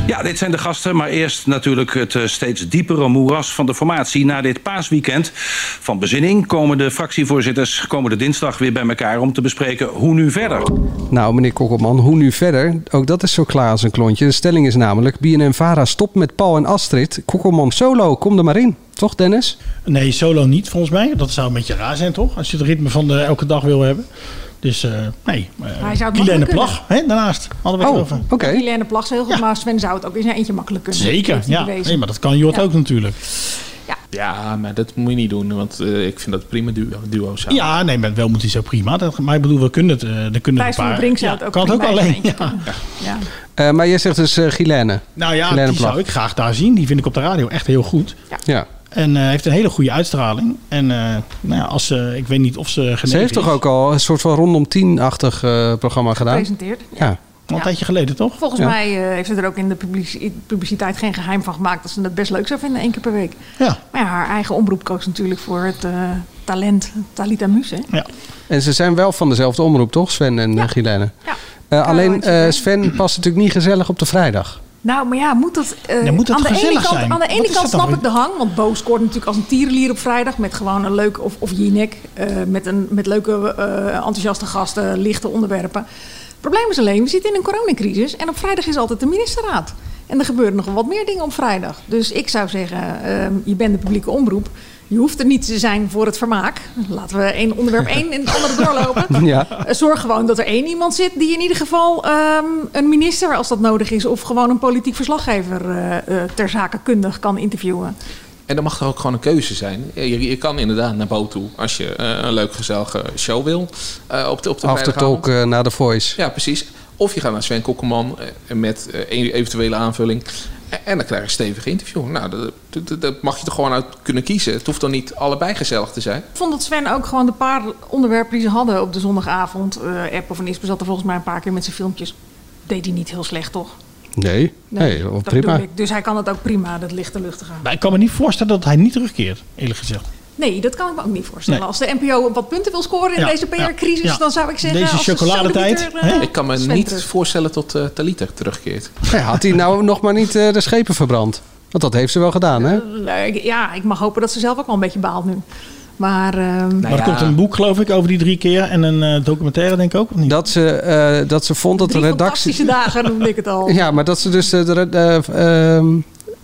Ja, dit zijn de gasten, maar eerst natuurlijk het uh, steeds diepere moeras van de formatie. Na dit paasweekend van bezinning komen de fractievoorzitters komende dinsdag weer bij elkaar om te bespreken hoe nu verder. Nou, meneer Kokkelman, hoe nu verder? Ook dat is zo klaar als een klontje. De stelling is namelijk, B N N Vara stopt met Paul en Astrid. Kokkelman solo, kom er maar in. Toch, Dennis? Nee, solo niet volgens mij. Dat zou een beetje raar zijn, toch? Als je het ritme van de elke dag wil hebben. Dus uh, nee, uh, Guilaine Plag, hè, daarnaast hadden we het oh, over. Oké. Okay. Guilaine Plag is heel goed, ja. Maar Sven zou het ook in zijn eentje makkelijk kunnen. Zeker, ja. Nee, maar dat kan Jort ja. ook natuurlijk. Ja. ja, maar dat moet je niet doen, want uh, ik vind dat prima duo, duo zijn. Ja, nee, maar wel moet hij zo prima. Dat, maar ik bedoel, we kunnen het. Uh, dan kunnen Thijs van der Brink zou het ook kan het ook alleen. Ja. Ja. Ja. Uh, maar jij zegt dus uh, Guilaine. Nou ja, Guilaine die Plag. zou ik graag daar zien. Die vind ik op de radio echt heel goed. Ja. ja. En uh, heeft een hele goede uitstraling. En uh, nou ja, als ze, ik weet niet of ze genezen Ze heeft is. toch ook al een soort van rondom tien-achtig uh, programma gedaan? Gepresenteerd. Ja. Al een ja. tijdje geleden, toch? Volgens ja. mij uh, heeft ze er ook in de publiciteit geen geheim van gemaakt dat ze het best leuk zou vinden, één keer per week. Ja. Maar ja, haar eigen omroep koos natuurlijk voor het uh, talent Talita Muse. Ja. En ze zijn wel van dezelfde omroep, toch? Sven en ja. Guilaine. Ja. Uh, alleen uh, Sven past natuurlijk niet gezellig op de vrijdag. Nou, maar ja, moet dat, uh, ja, moet dat aan, de ene kant, zijn? aan de ene Wat kant snap dan? ik de hang. Want Bo scoort natuurlijk als een tierenlier op vrijdag. Met gewoon een leuke, of, of Jinek. Uh, met, een, met leuke, uh, enthousiaste gasten, lichte onderwerpen. Het probleem is alleen, we zitten in een coronacrisis. En op vrijdag is altijd de ministerraad. En er gebeuren nog wel wat meer dingen op vrijdag. Dus ik zou zeggen, uh, je bent de publieke omroep. Je hoeft er niet te zijn voor het vermaak. Laten we één onderwerp één en het andere doorlopen. Ja. Zorg gewoon dat er één iemand zit die in ieder geval um, een minister, als dat nodig is, of gewoon een politiek verslaggever uh, uh, ter zake kundig kan interviewen. En dan mag er ook gewoon een keuze zijn. Je, je kan inderdaad naar Bo toe als je uh, een leuk gezellige show wil. Uh, op de, op de Aftertalk uh, naar The Voice. Ja, precies. Of je gaat naar Sven Kokkelman uh, met uh, eventuele aanvulling. En dan krijg je een stevige interview. Nou, dat, dat, dat mag je er gewoon uit kunnen kiezen. Het hoeft dan niet allebei gezellig te zijn. Ik vond dat Sven ook gewoon de paar onderwerpen die ze hadden op de zondagavond. Uh, App of een Ispe zat er volgens mij een paar keer met zijn filmpjes. Deed hij niet heel slecht, toch? Nee, nee, nee prima. Ik. Dus hij kan het ook prima, dat lichte luchtige. Maar ik kan me niet voorstellen dat hij niet terugkeert, eerlijk gezegd. Nee, dat kan ik me ook niet voorstellen. Nee. Als de N P O op wat punten wil scoren in ja, deze P R-crisis, ja. dan zou ik zeggen... Deze chocoladetijd. Uh, ik kan me Sven niet terug. voorstellen tot uh, Talita terugkeert. Ja, had hij nou nog maar niet uh, de schepen verbrand? Want dat heeft ze wel gedaan, hè? Uh, ja, ik mag hopen dat ze zelf ook wel een beetje baalt nu. Maar, uh, nou maar er ja. komt een boek, geloof ik, over die drie keer. En een uh, documentaire, denk ik ook, of niet? Dat ze, uh, dat ze vond dat drie de redactie... fantastische dagen, noemde ik het al. Ja, maar dat ze dus uh, de, uh, uh,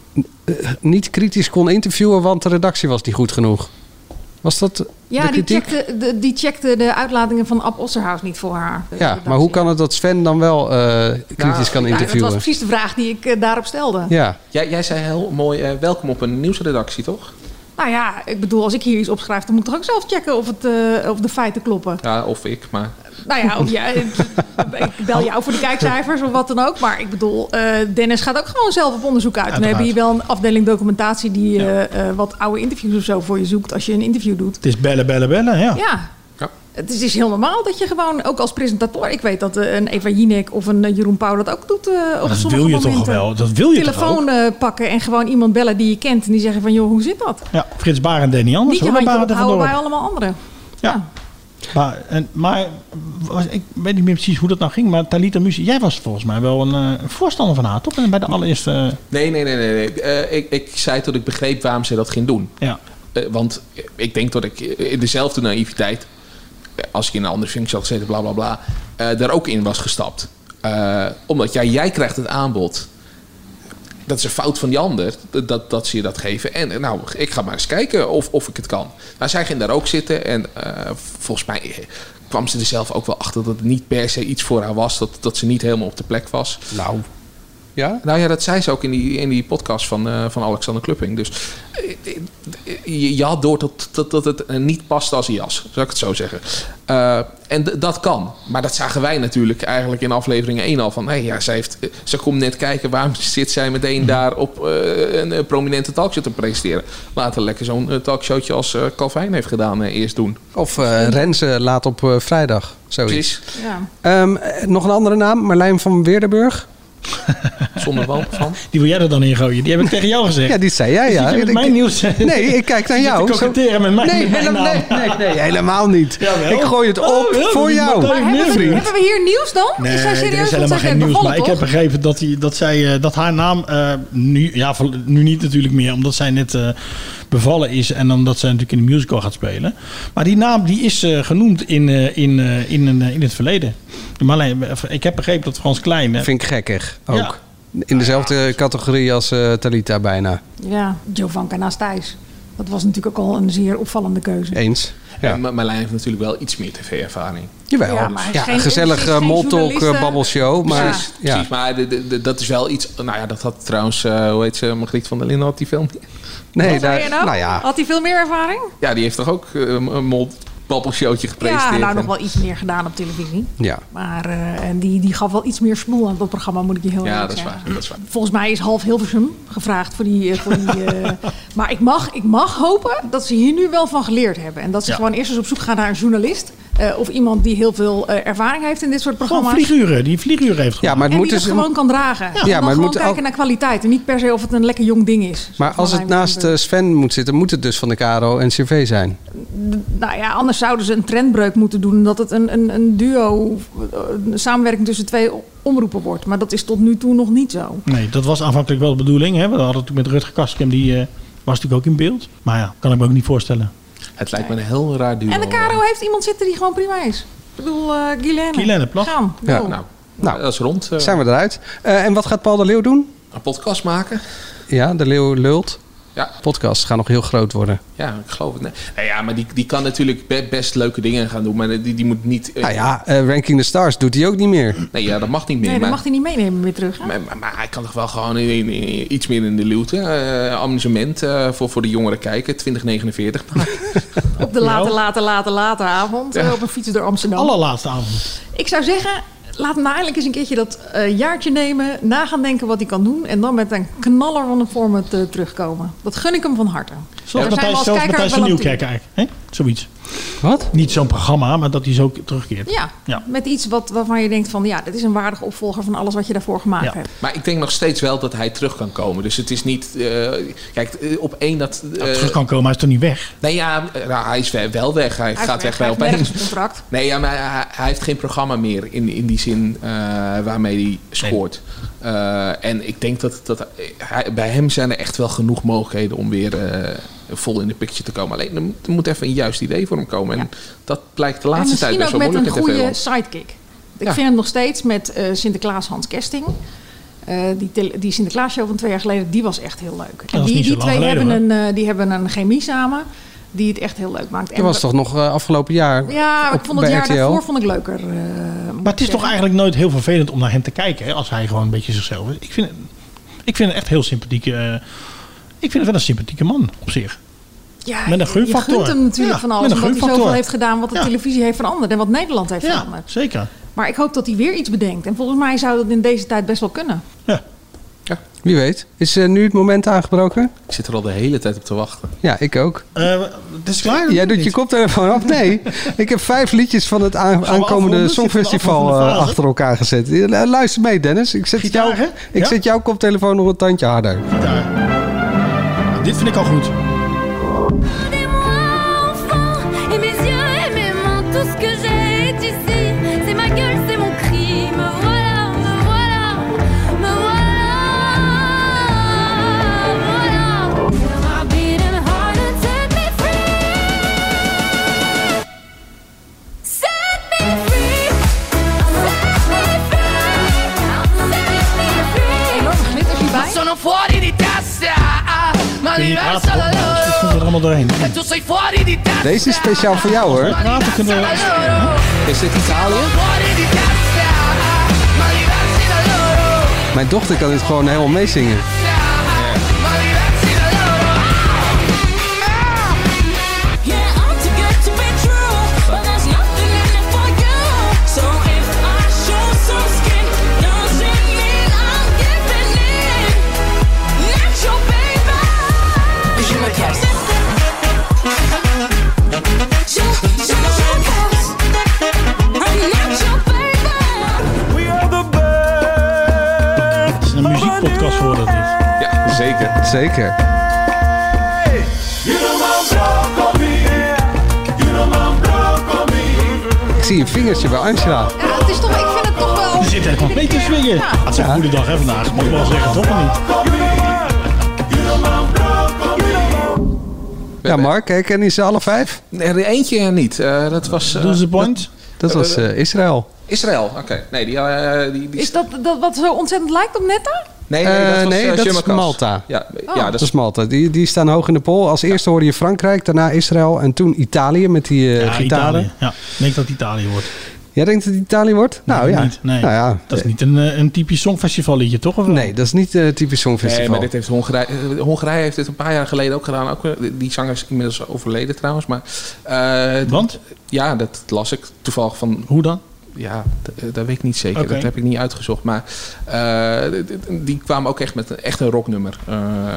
uh, niet kritisch kon interviewen, want de redactie was niet goed genoeg. Was dat ja, de kritiek? Die checkte, de, die checkte de uitlatingen van Ab Osserhaus niet voor haar. Ja, maar hoe kan het dat Sven dan wel uh, kritisch nou, kan interviewen? Ja, dat was precies de vraag die ik uh, daarop stelde. Ja. Jij, jij zei heel mooi, uh, welkom op een nieuwsredactie, toch? Nou ja, ik bedoel, als ik hier iets opschrijf, dan moet ik toch ook zelf checken of, het, uh, of de feiten kloppen. Ja, of ik, maar... Nou ja, of jij, ik bel jou voor de kijkcijfers of wat dan ook. Maar ik bedoel, uh, Dennis gaat ook gewoon zelf op onderzoek uit. En dan heb je hier wel een afdeling documentatie die uh, ja. uh, wat oude interviews of zo voor je zoekt als je een interview doet. Het is bellen, bellen, bellen, ja. Ja. ja. Het is, is heel normaal dat je gewoon, ook als presentator... Ik weet dat uh, een Eva Jinek of een uh, Jeroen Pauw dat ook doet uh, op sommige momenten. Dat wil je toch wel? Dat wil je telefoon toch ook? Uh, pakken en gewoon iemand bellen die je kent. En die zeggen van, joh, hoe zit dat? Ja, Frits Baar en Danny Anders. Niet je handje ophouden bij allemaal anderen. Ja. ja. Maar, en, maar was, ik weet niet meer precies hoe dat nou ging. Maar Talita Muse, jij was volgens mij wel een uh, voorstander van haar, toch? Bij de allereerste... Uh... Nee, nee, nee. nee, nee. Uh, ik, ik zei dat ik begreep waarom ze dat ging doen. Ja. Uh, want ik denk dat ik in dezelfde naïviteit... als ik in een andere functie had gezeten, bla bla bla... Uh, daar ook in was gestapt. Uh, omdat ja, jij krijgt het aanbod... Dat is een fout van die ander, dat, dat ze je dat geven. En nou, ik ga maar eens kijken of, of ik het kan. Nou, zij ging daar ook zitten. En uh, volgens mij kwam ze er zelf ook wel achter dat het niet per se iets voor haar was. Dat, dat ze niet helemaal op de plek was. Nou, ja? Nou ja, dat zei ze ook in die, in die podcast van, uh, van Alexander Klupping. Dus uh, je, je had door dat, dat, dat het niet past als een jas. Zou ik het zo zeggen. Uh, en d- dat kan. Maar dat zagen wij natuurlijk eigenlijk in aflevering één al. Van, hey, ja, ze, heeft, ze komt net kijken. Waarom zit zij meteen daar op uh, een, een prominente talkshow te presenteren? Laten lekker zo'n uh, talkshowtje als uh, Calvijn heeft gedaan uh, eerst doen. Of uh, Renze laat op uh, vrijdag. Zoiets. Precies. Ja. Um, nog een andere naam. Marlijn van Weerdenburg. Zonder wel van. Die wil jij er dan in gooien. Die heb ik tegen jou gezegd. Ja, die zei jij, ja. Dus met Ik- mijn nieuws. Nee, ik kijk naar Je jou. zit te koketteren met mijn, nee, met mijn helemaal, naam. nee, nee, nee, helemaal niet. Jawel. Ik gooi het op Oh, ja, voor dat jou. mag Maar hebben, we, vriend. hebben we hier nieuws dan? Nee, is zij serieus? er is Want helemaal zij geen zijn nieuws. bevallen, Maar ik heb toch? begrepen dat, die, dat, zij, eh, dat haar naam uh, nu, ja, nu niet natuurlijk meer, omdat zij net uh, bevallen is en omdat zij natuurlijk in de musical gaat spelen. Maar die naam die is uh, genoemd in, uh, in, uh, in, uh, in het verleden. Marleen, ik heb begrepen dat Frans Klein... Hè, vind ik gekkig ook. Ja. In dezelfde categorie als uh, Talita bijna. Ja, Jovanka naast Thijs. Dat was natuurlijk ook al een zeer opvallende keuze. Eens. Ja. Ja, Marlijn heeft natuurlijk wel iets meer tv-ervaring. Jawel. Ja, Ja, maar geen- een gezellige geen moltalk journaliste. uh, babbelshow. Maar, Precies, ja. precies, maar de, de, de- dat is wel iets... Nou ja, dat had trouwens, uh, hoe heet ze, Margriet van der Linden had die film niet. Nee, Wat zei daar, je nou? nou ja. Had hij veel meer ervaring? Ja, die heeft toch ook uh, een mol babbelshowtje gepresenteerd. Ja, nou en- nog wel iets meer gedaan op televisie. Ja. Maar uh, en die, die gaf wel iets meer smoel aan dat programma, moet ik je heel Ja, eerlijk dat is zeggen. waar. Dat is waar. Volgens mij is half Hilversum gevraagd voor die... uh, voor die uh, maar ik mag, ik mag hopen dat ze hier nu wel van geleerd hebben. En dat ze Ja. gewoon eerst eens op zoek gaan naar een journalist. Uh, of iemand die heel veel uh, ervaring heeft in dit soort Gewoon programma's. vlieguren. Die vlieguren heeft Ja, maar het En moet die dat dus... gewoon kan dragen. Ja, Ja, en dan maar het gewoon moet kijken ook- naar kwaliteit. En niet per se of het een lekker jong ding is. Maar als het naast uh, Sven moet zitten, moet het dus van de K R O en C V zijn. Nou ja, anders zouden ze een trendbreuk moeten doen. Dat het een, een, een duo, een samenwerking tussen twee omroepen wordt. Maar dat is tot nu toe nog niet zo. Nee, dat was aanvankelijk wel de bedoeling. Hè? We hadden het met Rutger Kastrem, die uh, was natuurlijk ook in beeld. Maar ja, kan ik me ook niet voorstellen. Het lijkt me een heel raar duo. En de K R O heeft iemand zitten die gewoon prima is. Ik bedoel, uh, Guilaine. Guilaine Plag. Gaan. Ja. Go. Nou, Nou, dat is rond. Uh, Zijn we eruit. Uh, en wat gaat Paul de Leeuw doen? Een podcast maken. Ja, de Leeuw lult. Ja. Podcasts gaan nog heel groot worden. Ja, ik geloof het. Nee. Nou ja, maar die, die kan natuurlijk be- best leuke dingen gaan doen. Maar die, die moet niet... Uh, Nou ja, uh, Ranking the Stars doet hij ook niet meer. Nee, ja, dat mag niet meer. Nee, dat maar, mag hij niet meenemen weer terug. Hè? maar, maar, maar hij kan toch wel gewoon in, in- in- iets meer in de luwte. Uh, amusement uh, voor, voor de jongeren kijken. twintig negenenveertig. Op de late, late, late, late avond. Ja. uh, op een fiets door Amsterdam. Allerlaatste avond. Ik zou zeggen, laat hem nou eindelijk eens een keertje dat uh, jaartje nemen. Na gaan denken wat hij kan doen. En dan met een knaller van een format uh, terugkomen. Dat gun ik hem van harte. Zoals Daar zijn we Matthijs, als zoals kijker Matthijs wel van aan toe. Nieuwkerk eigenlijk. Hè? Zoiets. Wat? Niet zo'n programma, maar dat hij zo terugkeert. Ja, Ja. met iets wat, waarvan je denkt van... ja, dit is een waardige opvolger van alles wat je daarvoor gemaakt Ja. hebt. Maar ik denk nog steeds wel dat hij terug kan komen. Dus het is niet... Uh, kijk, uh, op één dat... Uh, Als terug kan komen, hij is toch niet weg? Nee, ja, nou, hij is we- wel weg. Hij, Hij gaat is weg weg, bij hij heeft opeens. nergens een contract. Nee, ja, maar hij, hij heeft geen programma meer in, in die zin uh, waarmee hij scoort. Uh, en ik denk dat, dat hij, bij hem zijn er echt wel genoeg mogelijkheden om weer uh, vol in de picture te komen. Alleen er moet, er moet even een juist idee voor hem komen. En Ja. dat blijkt de En laatste tijd misschien best ook wel met een moeilijk in goede tv-land. sidekick. Ik Ja. vind hem nog steeds met uh, Sinterklaas Hans Kesting. Uh, die, tele- die Sinterklaas-show van twee jaar geleden, die was echt heel leuk. En was die, niet zo die lang twee geleden, hebben een, uh, die hebben een chemie samen die het echt heel leuk maakt. Dat En was we- toch nog uh, afgelopen jaar Ja, op, ik vond het bij jaar R T L? daarvoor vond ik leuker. Uh, Maar het is toch eigenlijk nooit heel vervelend om naar hem te kijken. Hè? Als hij gewoon een beetje zichzelf is. Ik vind, ik vind het echt heel sympathiek. Uh, ik vind het wel een sympathieke man op zich. Ja, Met een je gunfactor. gunt hem natuurlijk Ja, van met alles. een Omdat hij gunfactor. zoveel heeft gedaan wat de Ja. televisie heeft veranderd. En wat Nederland heeft Ja, veranderd. zeker. Maar ik hoop dat hij weer iets bedenkt. En volgens mij zou dat in deze tijd best wel kunnen. Wie weet. Is uh, nu het moment aangebroken? Ik zit er al de hele tijd op te wachten. Ja, ik ook. Uh, het is klaar? Jij doet je koptelefoon af? Nee. Ik heb vijf liedjes van het aan- afronden? aankomende Zit het Songfestival afrondende uh, fase? achter elkaar gezet. Uh, Luister mee, Dennis. Ik zet, Gitaar, jou, hè? ik Ja? zet jouw koptelefoon nog een tandje harder. Gitaar. Nou, dit vind ik al goed. Et mes yeux et mes mains, tout ce que j'ai est ici. C'est ma gueule, c'est mon cri. Me voilà, me voilà, me voilà, voilà. My beating heart and set me free. Set me free. Enorme glitters hierbij. Sono fuori di testa, ma Kun je niet diverso praten? da Dus loro. dit komt er allemaal doorheen. E tu sei fuori di testa. Deze is speciaal voor jou, hoor. Praten kunnen we... Is dit Italië? Fuori di testa, ma diversi da loro. Mijn dochter kan dit gewoon helemaal meezingen. Ma diversi da loro. Yeah, I'm too good to be true, but there's nothing in it for you. So if I show some skin, doesn't mean I'm giving in. Not your baby. Je me casse. Je, je, je me casse. I'm not your baby. We are the birds Zeker. Ik zie een vingertje bij Angela. Ja, het is toch, ik vind het toch wel... Je zit helemaal mee te swingen. Ja. Het is een goede dag hè, vandaag. Mag ik wel zeggen, toch of niet? Ja, Mark, ken je ze alle vijf? Nee, er eentje niet. Uh, dat was... Uh, Doe ze point. Dat was uh, Israël. Israël, oké. Okay. Nee, die, uh, die, die... Is dat, dat wat zo ontzettend lijkt op Netta? Nee, nee, dat, was, uh, nee, uh, dat is Jumacas. Malta. Ja, Oh. ja, Dat dat is Malta. Die, die staan hoog in de poll. Als eerste hoorde je Frankrijk, daarna Israël en toen Italië met die uh, Ja, gitaren. Italië. Ja, ik denk dat het Italië wordt. Jij denkt dat het Italië wordt? Nee, nou ja. Niet, nee. Nou, ja. Dat is niet een, een typisch songfestivalliedje, toch? Of wel? Nee, dat is niet uh, typisch songfestival. Nee, maar dit heeft Hongarije, Hongarije heeft dit een paar jaar geleden ook gedaan. Ook, die zanger is inmiddels overleden trouwens. Maar, uh, Want? Ja, dat las ik toevallig van... Hoe dan? Ja, d- dat weet ik niet zeker. Okay. Dat heb ik niet uitgezocht. Maar uh, d- d- die kwamen ook echt met een, echt een rocknummer uh,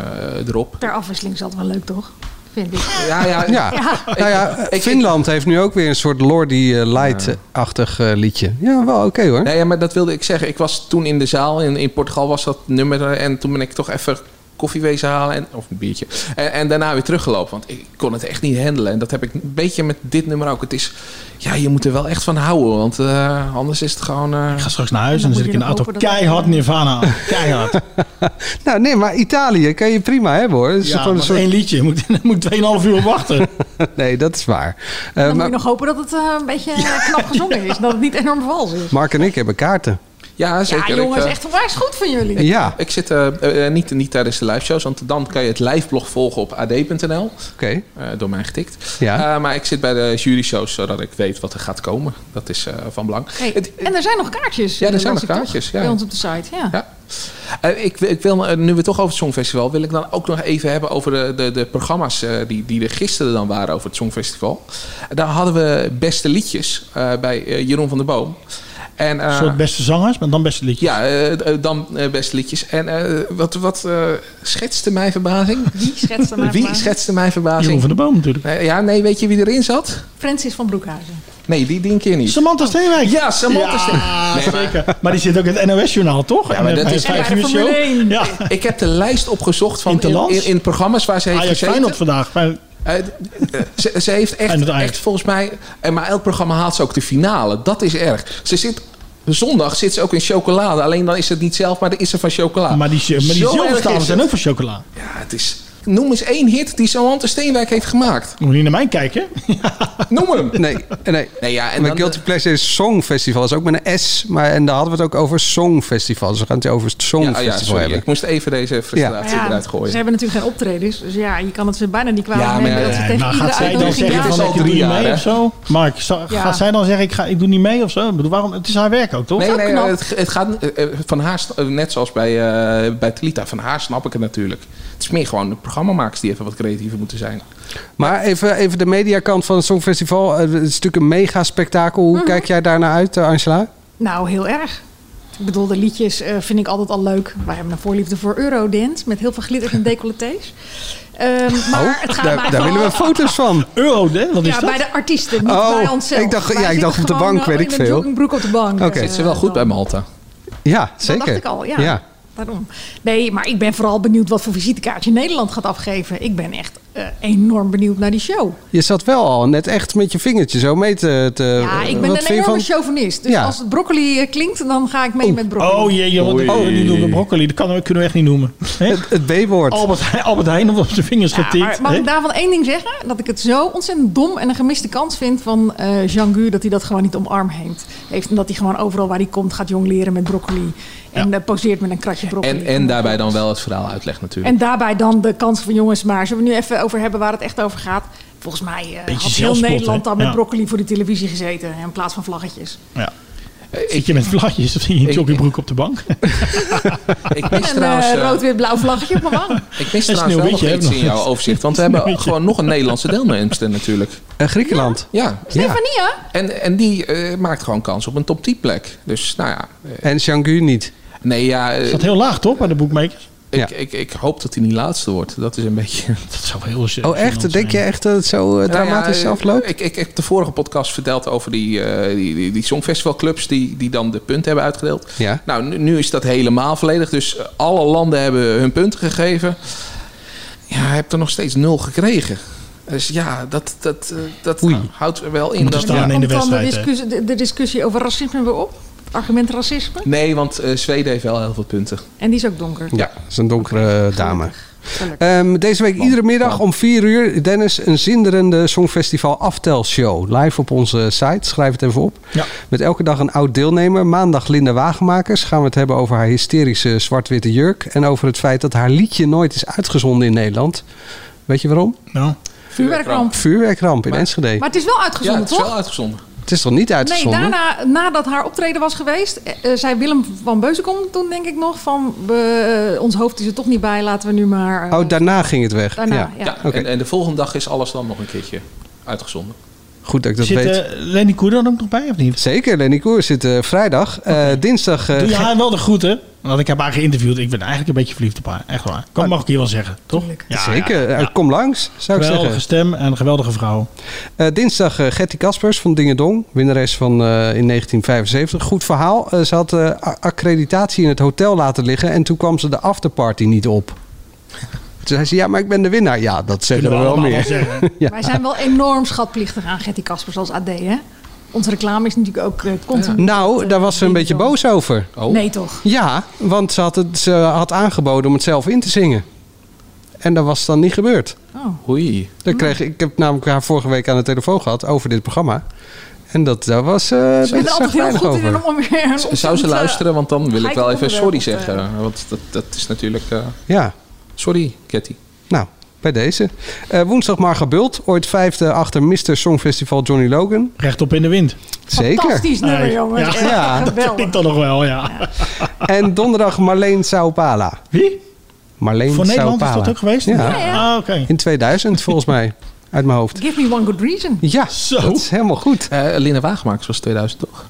erop. Ter afwisseling is altijd wel leuk, toch? Vind ik. Ja, ja. Ja. Ja. Nou ja, Ik- Finland heeft nu ook weer een soort Lordi uh, Light-achtig uh, liedje. Ja, wel oké okay, hoor. Nee, ja, maar dat wilde ik zeggen. Ik was toen in de zaal. In, in Portugal was dat nummer er. En toen ben ik toch even koffie wezen halen. En, of een biertje. En, en daarna weer teruggelopen. Want ik kon het echt niet handelen. En dat heb ik een beetje met dit nummer ook. Het is... Ja, je moet er wel echt van houden. Want uh, anders is het gewoon... Uh... Ik ga straks naar huis en Dan dan zit ik moet in de je auto nog hopen dat- keihard Nirvana aan. Keihard. Nou nee, maar Italië kan je prima hebben hoor. Het is Ja, gewoon maar een soort... één liedje. Je moet, moet tweeënhalf uur op wachten. Nee, dat is waar. Uh, Dan moet maar je nog hopen dat het uh, een beetje knap gezongen is. Dat het niet enorm vals is. Mark en ik hebben kaarten. Ja, zeker. Ja, jongens, ik, uh, echt onwijs goed van jullie. Ja. Ik zit uh, uh, niet, niet tijdens de live shows, want dan kan je het liveblog volgen op a d punt n l. Oké. Okay. Uh, door mij getikt. Ja. Uh, maar ik zit bij de jury shows, zodat ik weet wat er gaat komen. Dat is uh, van belang. Hey, het, en er zijn nog kaartjes. Ja, er uh, zijn las nog ik kaartjes. toch Ja. Bij ons op de site, ja. ja. Uh, ik, ik wil, uh, nu we toch over het Songfestival, wil ik dan ook nog even hebben over de, de, de programma's uh, die, die er gisteren dan waren over het Songfestival. Uh, daar hadden we beste liedjes uh, bij uh, Jeroen van der Boom. En, uh, Een soort beste zangers, maar dan beste liedjes. Ja, uh, dan uh, beste liedjes. En uh, wat, wat uh, schetste mijn verbazing? Wie schetste mijn Wie verbazing? schetste mijn verbazing? Jeroen van der Boom natuurlijk. Uh, ja, nee, weet je wie erin zat? Francis van Broekhuizen. Nee, die, die een keer niet. Samantha Steenwijk. Ja, Samantha Ja, Steenwijk. Nee, zeker. Maar... maar die zit ook in het N O S-journaal, toch? Ja, maar dat En is- bij En vijf bij de uur show. Formule één. Ja. Ik heb de lijst opgezocht van in, Interlands? in, in programma's waar ze heeft Ajax gezeten. Feyenoord vandaag. Bij- Uh, uh, ze, ze heeft echt, Feyenoord Ajax. echt volgens mij... En maar elk programma haalt ze ook de finale. Dat is erg. Ze zit... Zondag zit ze ook in chocolade. Alleen dan is het niet zelf, maar dan is ze van chocolade. Maar die, maar die Zo erg zilverstaven is zijn het. ook van chocola. Ja, het is... Noem eens één hit die Samantha Steenwijk heeft gemaakt. Moet je niet naar mij kijken? Noem hem. Nee, nee. Nee, ja, en Mijn dan Guilty Pleasure is Songfestival. is ook met een S. Maar, en daar hadden we het ook over Songfestival. Dus we gaan het over het ja, Songfestival ja, sorry. hebben. Ik moest even deze frustratie Maar ja, eruit gooien. ze hebben natuurlijk geen optredens. Dus ja, je kan het ze bijna niet kwalijk Ja, maar nemen ja, dat ze ja, tegen Maar iedere gaat zij dan uitnodiging zeggen ja is van al ik doe drie niet jaar, mee hè? of zo? Mark, za- Ja. gaat zij dan zeggen ik, ga, ik doe niet mee of zo? Ik bedoel, waarom? Het is haar werk ook, toch? Nee, nee, knap. het, het gaat uh, van haar, uh, net zoals bij, uh, bij Talita, van haar snap ik het natuurlijk. Het is meer gewoon de programmamakers die even wat creatiever moeten zijn. Maar even, even de mediakant van het Songfestival. Het is natuurlijk een mega spektakel. Hoe Mhm. kijk jij daarnaar uit, uh, Angela? Nou, heel erg. Ik bedoel, de liedjes uh, vind ik altijd al leuk. Wij hebben een voorliefde voor Eurodance met heel veel glitters en decolletés. Um, maar Oh, het gaat daar, mij daar willen we vooral- foto's van. Euro, hè? Wat is Ja, dat? bij de artiesten, niet Oh, bij onszelf. ik dacht- Wij ja, ik dacht zitten op de gewoon, bank, uh, weet ik in een veel. joggingbroek op de bank. Oké. Zit ze wel goed bij Malta? Ja, Dat zeker. dacht ik al, ja. ja. Daarom. Nee, maar ik ben vooral benieuwd wat voor visitekaartje Nederland gaat afgeven. Ik ben echt uh, enorm benieuwd naar die show. Je zat wel al net echt met je vingertje zo mee te... te Ja, ik ben wat een vind je enorme van- chauvinist. Dus Ja. als het broccoli uh, klinkt, dan ga ik mee met broccoli. Oh jee, joh, wat Oei. die doen we broccoli. Dat kan, kunnen we echt niet noemen. Hè? Het, het B-woord. Albert, Albert Heijn op zijn vingers Ja, getikt. maar mag hè? ik daarvan één ding zeggen? Dat ik het zo ontzettend dom en een gemiste kans vind van uh, Jean Gu... dat hij dat gewoon niet omarm heeft. heeft. En dat hij gewoon overal waar hij komt gaat jongleren met broccoli. En Ja. uh, poseert met een kratje broccoli. En, en daarbij dan wel het verhaal uitlegt natuurlijk. En daarbij dan de kans van jongens, maar zullen we nu even over hebben waar het echt over gaat? Volgens mij uh, had heel zelfspot, Nederland hè? dan met Ja. broccoli voor de televisie gezeten in plaats van vlaggetjes. Ja. Zit je met vlaggetjes of zie je een joggingbroek op de bank? Ik mis En een trouwens... uh, uh, rood-wit-blauw vlaggetje op mijn wang. Ik mis Een trouwens wel nog sneeuwwitje iets heb in ik nog. jouw overzicht. Want we hebben Sneeuwwitje. gewoon nog een Nederlandse deelnemster natuurlijk. Uh, Griekenland. Ja. Ja. Stefania? En, en die uh, maakt gewoon kans op een top tien plek. Dus nou ja. Uh, En Jean-Gu niet. nee, ja. uh, Is dat heel laag, toch, bij de boekmakers? ik, Ja. ik, ik hoop dat hij niet laatste wordt. Dat is een beetje... Dat zou heel gênant Oh echt? Denk je zijn. echt dat het zo uh, dramatisch Nou ja, afloopt? Ik, ik heb de vorige podcast verteld over die, uh, die, die, die songfestivalclubs die, die dan de punten hebben uitgedeeld. Ja. Nou, nu, nu is dat helemaal volledig. Dus uh, alle landen hebben hun punten gegeven. Ja, hij heeft er nog steeds nul gekregen. Dus ja, dat, dat, uh, dat houdt er wel in. Moet er Dat, staan ja. in de Komt dan de wedstrijd, hè? discussie, de, de discussie over racisme weer op? Het argument racisme? Nee, want uh, Zweden heeft wel heel veel punten. En die is ook donker. Ja, dat is een donkere dame. Um, deze week iedere middag om vier uur, Dennis, een zinderende Songfestival aftelshow. Live op onze site, schrijf het even op. Ja. Met elke dag een oud deelnemer. Maandag Linda Wagemakers. Gaan we het hebben over haar hysterische zwart-witte jurk. En over het feit dat haar liedje nooit is uitgezonden in Nederland. Weet je waarom? Nou. Vuurwerkramp. Vuurwerkramp in Maar- Enschede. Maar het is wel Ja, uitgezonden, het is toch? wel uitgezonden. Het is toch niet Nee, uitgezonden? daarna, nadat haar optreden was geweest, eh, zei Willem van Beuzenkom toen denk ik nog van, we, ons hoofd is er toch niet bij, laten we nu maar... eh, Oh, daarna ging het weg. Daarna, ja. ja. Ja, Oké. en, en de volgende dag is alles dan nog een keertje uitgezonden. Goed dat ik dat Zit weet. uh, Lenny Koer er ook nog bij of niet? Zeker, Lenny Koer zit uh, vrijdag. Uh, dinsdag... Uh, Doe je ge- haar wel de groeten? Want ik heb haar geïnterviewd. Ik ben eigenlijk een beetje verliefd op haar. Echt waar. Kan mag ik hier wel zeggen, toch? Ja, Zeker, ja, Uh, ja. kom langs, zou ik Geweldige zeggen. stem en een geweldige vrouw. Uh, dinsdag uh, Gertie Kaspers van Dingedong, winnares van uh, in negentien vijfenzeventig. Goed verhaal. Uh, ze had uh, accreditatie in het hotel laten liggen en toen kwam ze de afterparty niet op. Toen zei ze, ja, maar ik ben de winnaar. Ja, dat zeggen Kunnen er we wel allemaal meer. wel zeggen. Ja. Wij zijn wel enorm schatplichtig aan Gertie Kaspers als A D, hè? Onze reclame is natuurlijk ook uh, continu... Nou, daar was ze een beetje boos over. Nee, toch? Ja, want ze had, het, ze had aangeboden om het zelf in te zingen. En dat was dan niet gebeurd. Oh. Oei. Dan kreeg, ik heb namelijk haar vorige week aan de telefoon gehad over dit programma. En dat, dat was... Uh, Ik ben er altijd heel goed in om weer... een Zou ze ontzettend, luisteren? Want dan wil ik gelijk wel even onderwerp sorry op, uh, zeggen. Want dat, dat is natuurlijk... uh, Ja. Sorry, Ketty. Nou, bij deze. Uh, woensdag Marga Bult, ooit vijfde achter mister Songfestival Johnny Logan. Rechtop in de wind. Zeker. Fantastisch nummer, Nee, jongens. ja. Echt Ja. Dat geweldig. vind ik dan nog wel, ja. En donderdag Marleen Saupala. Wie? Marleen Voor Nederland is Saupala. dat ook geweest? Ja. Ja, ja. Ah, oké. In tweeduizend volgens mij. Uit mijn hoofd. Give me one good reason. Ja, Zo. dat is helemaal goed. Uh, Linda Wagemakers was tweeduizend toch?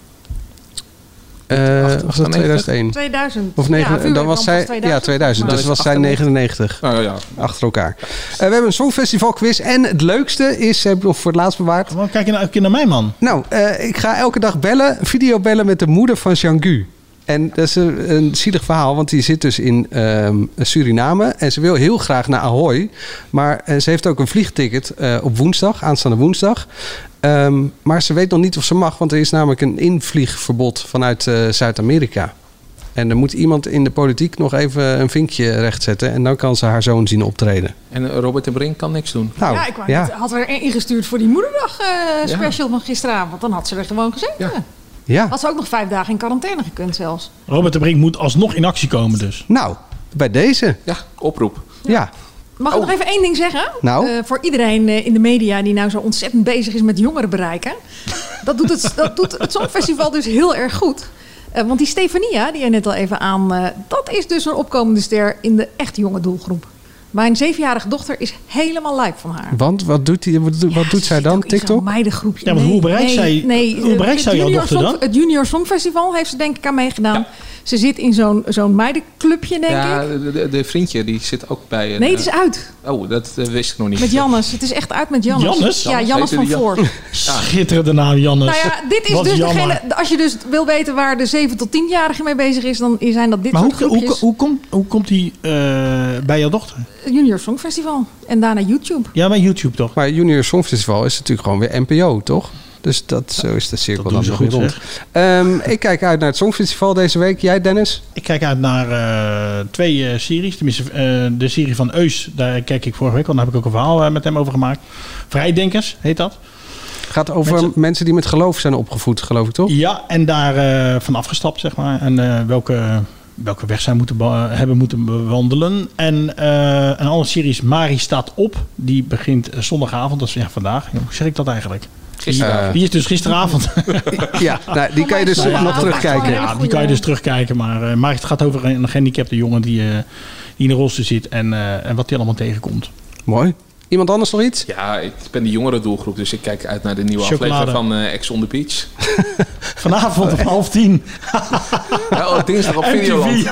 Uh, was dat achtennegentig? tweeduizend één? tweeduizend. Of negen, Ja, dan was zij, ja, tweeduizend. Maar Dus dat was is zij negenennegentig. Oh ja. Achter elkaar. Uh, we hebben een Songfestival quiz. En het leukste is, heb ik nog voor het laatst bewaard. Gewoon kijk je nou een keer naar mij, man. Nou, uh, ik ga elke dag bellen, video bellen met de moeder van Jean-Gu. En dat is een, een zielig verhaal, want die zit dus in um, Suriname. En ze wil heel graag naar Ahoy. Maar uh, ze heeft ook een vliegticket uh, op woensdag, aanstaande woensdag. Um, maar ze weet nog niet of ze mag, want er is namelijk een invliegverbod vanuit uh, Zuid-Amerika. En er moet iemand in de politiek nog even een vinkje rechtzetten. En dan kan ze haar zoon zien optreden. En uh, Robert de Brink kan niks doen. Nou, ja, ik wou ja. net- had er een ingestuurd voor die moederdag uh, special van gisteravond. Dan had ze er gewoon gezeten. Ja. Ja. Had ze ook nog vijf dagen in quarantaine gekund zelfs. Robert de Brink moet alsnog in actie komen dus. Nou, bij deze. Ja, oproep. Ja. Mag ik nog even één ding zeggen? Nou? Uh, voor iedereen uh, in de media die nou zo ontzettend bezig is met jongeren bereiken. Dat doet het, dat doet het Songfestival dus heel erg goed. Uh, want die Stefania, die je net al even aan... Uh, dat is dus een opkomende ster in de echt jonge doelgroep. Mijn zevenjarige dochter is helemaal lijp van haar. Want wat doet, die, wat, doet- wat doet zij dan? TikTok? Zo'n meidengroepje. Ja, maar hoe bereikt zij- nee, hoe eh, bereikt het zij jouw Junior dochter Song- dan? Het Junior Songfestival heeft ze denk ik aan meegedaan. Ze zit in zo'n zo'n meidenclubje, denk ja, ik. de, de, de vriendje die zit ook bij... Een, Nee, het is uh, uit. Oh, dat uh, wist ik nog niet. Met Jannes. Het is echt uit met Jannes. Jannes? Ja, Jannes Heette van die Jan- Voort. Schitterende naam, Jannes. Nou ja, dit is Wat dus jammer. degene... Als je dus wil weten waar de zeven tot tienjarige mee bezig is... dan zijn dat dit Maar soort hoe, hoe, groepjes. hoe, komt, hoe komt die uh, bij jouw dochter? Junior Songfestival. En daarna YouTube. Ja, bij YouTube toch? Maar Junior Songfestival is natuurlijk gewoon weer N P O, toch? Dus dat, zo is de cirkel doen dan ze nog weer goed, rond. Um, ik kijk uit naar het Songfestival deze week. Jij, Dennis? Ik kijk uit naar uh, twee uh, series. Tenminste, uh, de serie van Eus, daar kijk ik vorige week al. Daar heb ik ook een verhaal uh, met hem over gemaakt. Vrijdenkers heet dat. Gaat over mensen, mensen die met geloof zijn opgevoed, geloof ik, toch? Ja, en daar uh, van afgestapt, zeg maar. En uh, welke, welke weg zij moeten be- hebben moeten bewandelen. En uh, een andere serie is Mari staat op. Die begint uh, zondagavond, dat is ja, vandaag. Hoe zeg ik dat eigenlijk? Gisteravond. Die, die is dus gisteravond. Ja, nou, die kan je dus Nou ja, nog terugkijken. Ja, die kan je dus terugkijken. Maar, uh, maar het gaat over een gehandicapte jongen die, uh, die in een rolstoel zit. En, uh, en wat hij allemaal tegenkomt. Mooi. Iemand anders nog iets? Ja, ik ben de jongere doelgroep, dus ik kijk uit naar de nieuwe Chocolade. aflevering van uh, Ex on the Beach. Vanavond om half tien. Ja, oh, dinsdag op Videoland.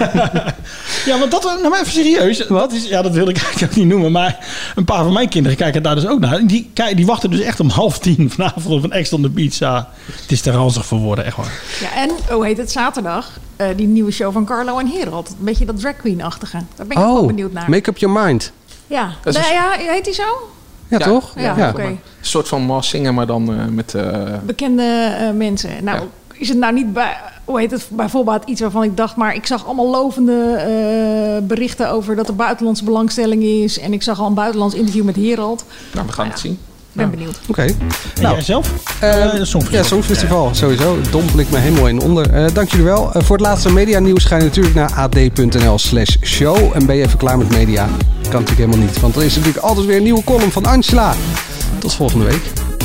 Ja, want dat, nou maar even serieus. Wat is, ja, dat wil ik eigenlijk ook niet noemen. Maar een paar van mijn kinderen kijken daar dus ook naar. Die, die wachten dus echt om half tien vanavond op een Ex on the Beach. Ja, het is te ranzig voor woorden, echt waar. Ja, en hoe heet het zaterdag? Uh, die nieuwe show van Carlo en Herold. Een beetje dat drag queen-achtige. Daar ben ik ook wel Oh, benieuwd naar. Make Up Your Mind. Ja, Dat is nou, een- ja, heet hij zo? Ja, toch? Ja, Ja. oké. Een soort van Masked Singer, maar dan uh, met... Uh, Bekende uh, mensen. Nou, ja. Is het nou niet bij, hoe heet het, bijvoorbeeld iets waarvan ik dacht... maar ik zag allemaal lovende uh, berichten over dat er buitenlandse belangstelling is... en ik zag al een buitenlands interview met Herald. Nou, we gaan nou, het zien. Ik ben ja. benieuwd. Oké. Okay. En Nou, jij zelf? Uh, uh, Songfestival. Ja, Songfestival, ja. Sowieso. Dompel ik me helemaal in onder. Uh, dank jullie wel. Uh, voor het laatste medianieuws ga je natuurlijk naar ad.nl slash show. En ben je even klaar met media? Kan natuurlijk helemaal niet. Want er is natuurlijk altijd weer een nieuwe column van Angela. Tot volgende week.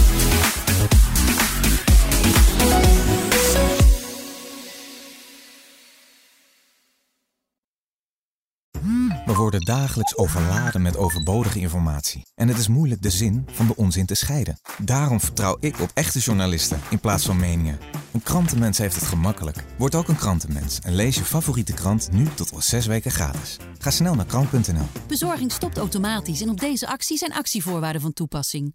We worden dagelijks overladen met overbodige informatie. En het is moeilijk de zin van de onzin te scheiden. Daarom vertrouw ik op echte journalisten in plaats van meningen. Een krantenmens heeft het gemakkelijk. Word ook een krantenmens en lees je favoriete krant nu tot al zes weken gratis. Ga snel naar krant punt n l. Bezorging stopt automatisch en op deze actie zijn actievoorwaarden van toepassing.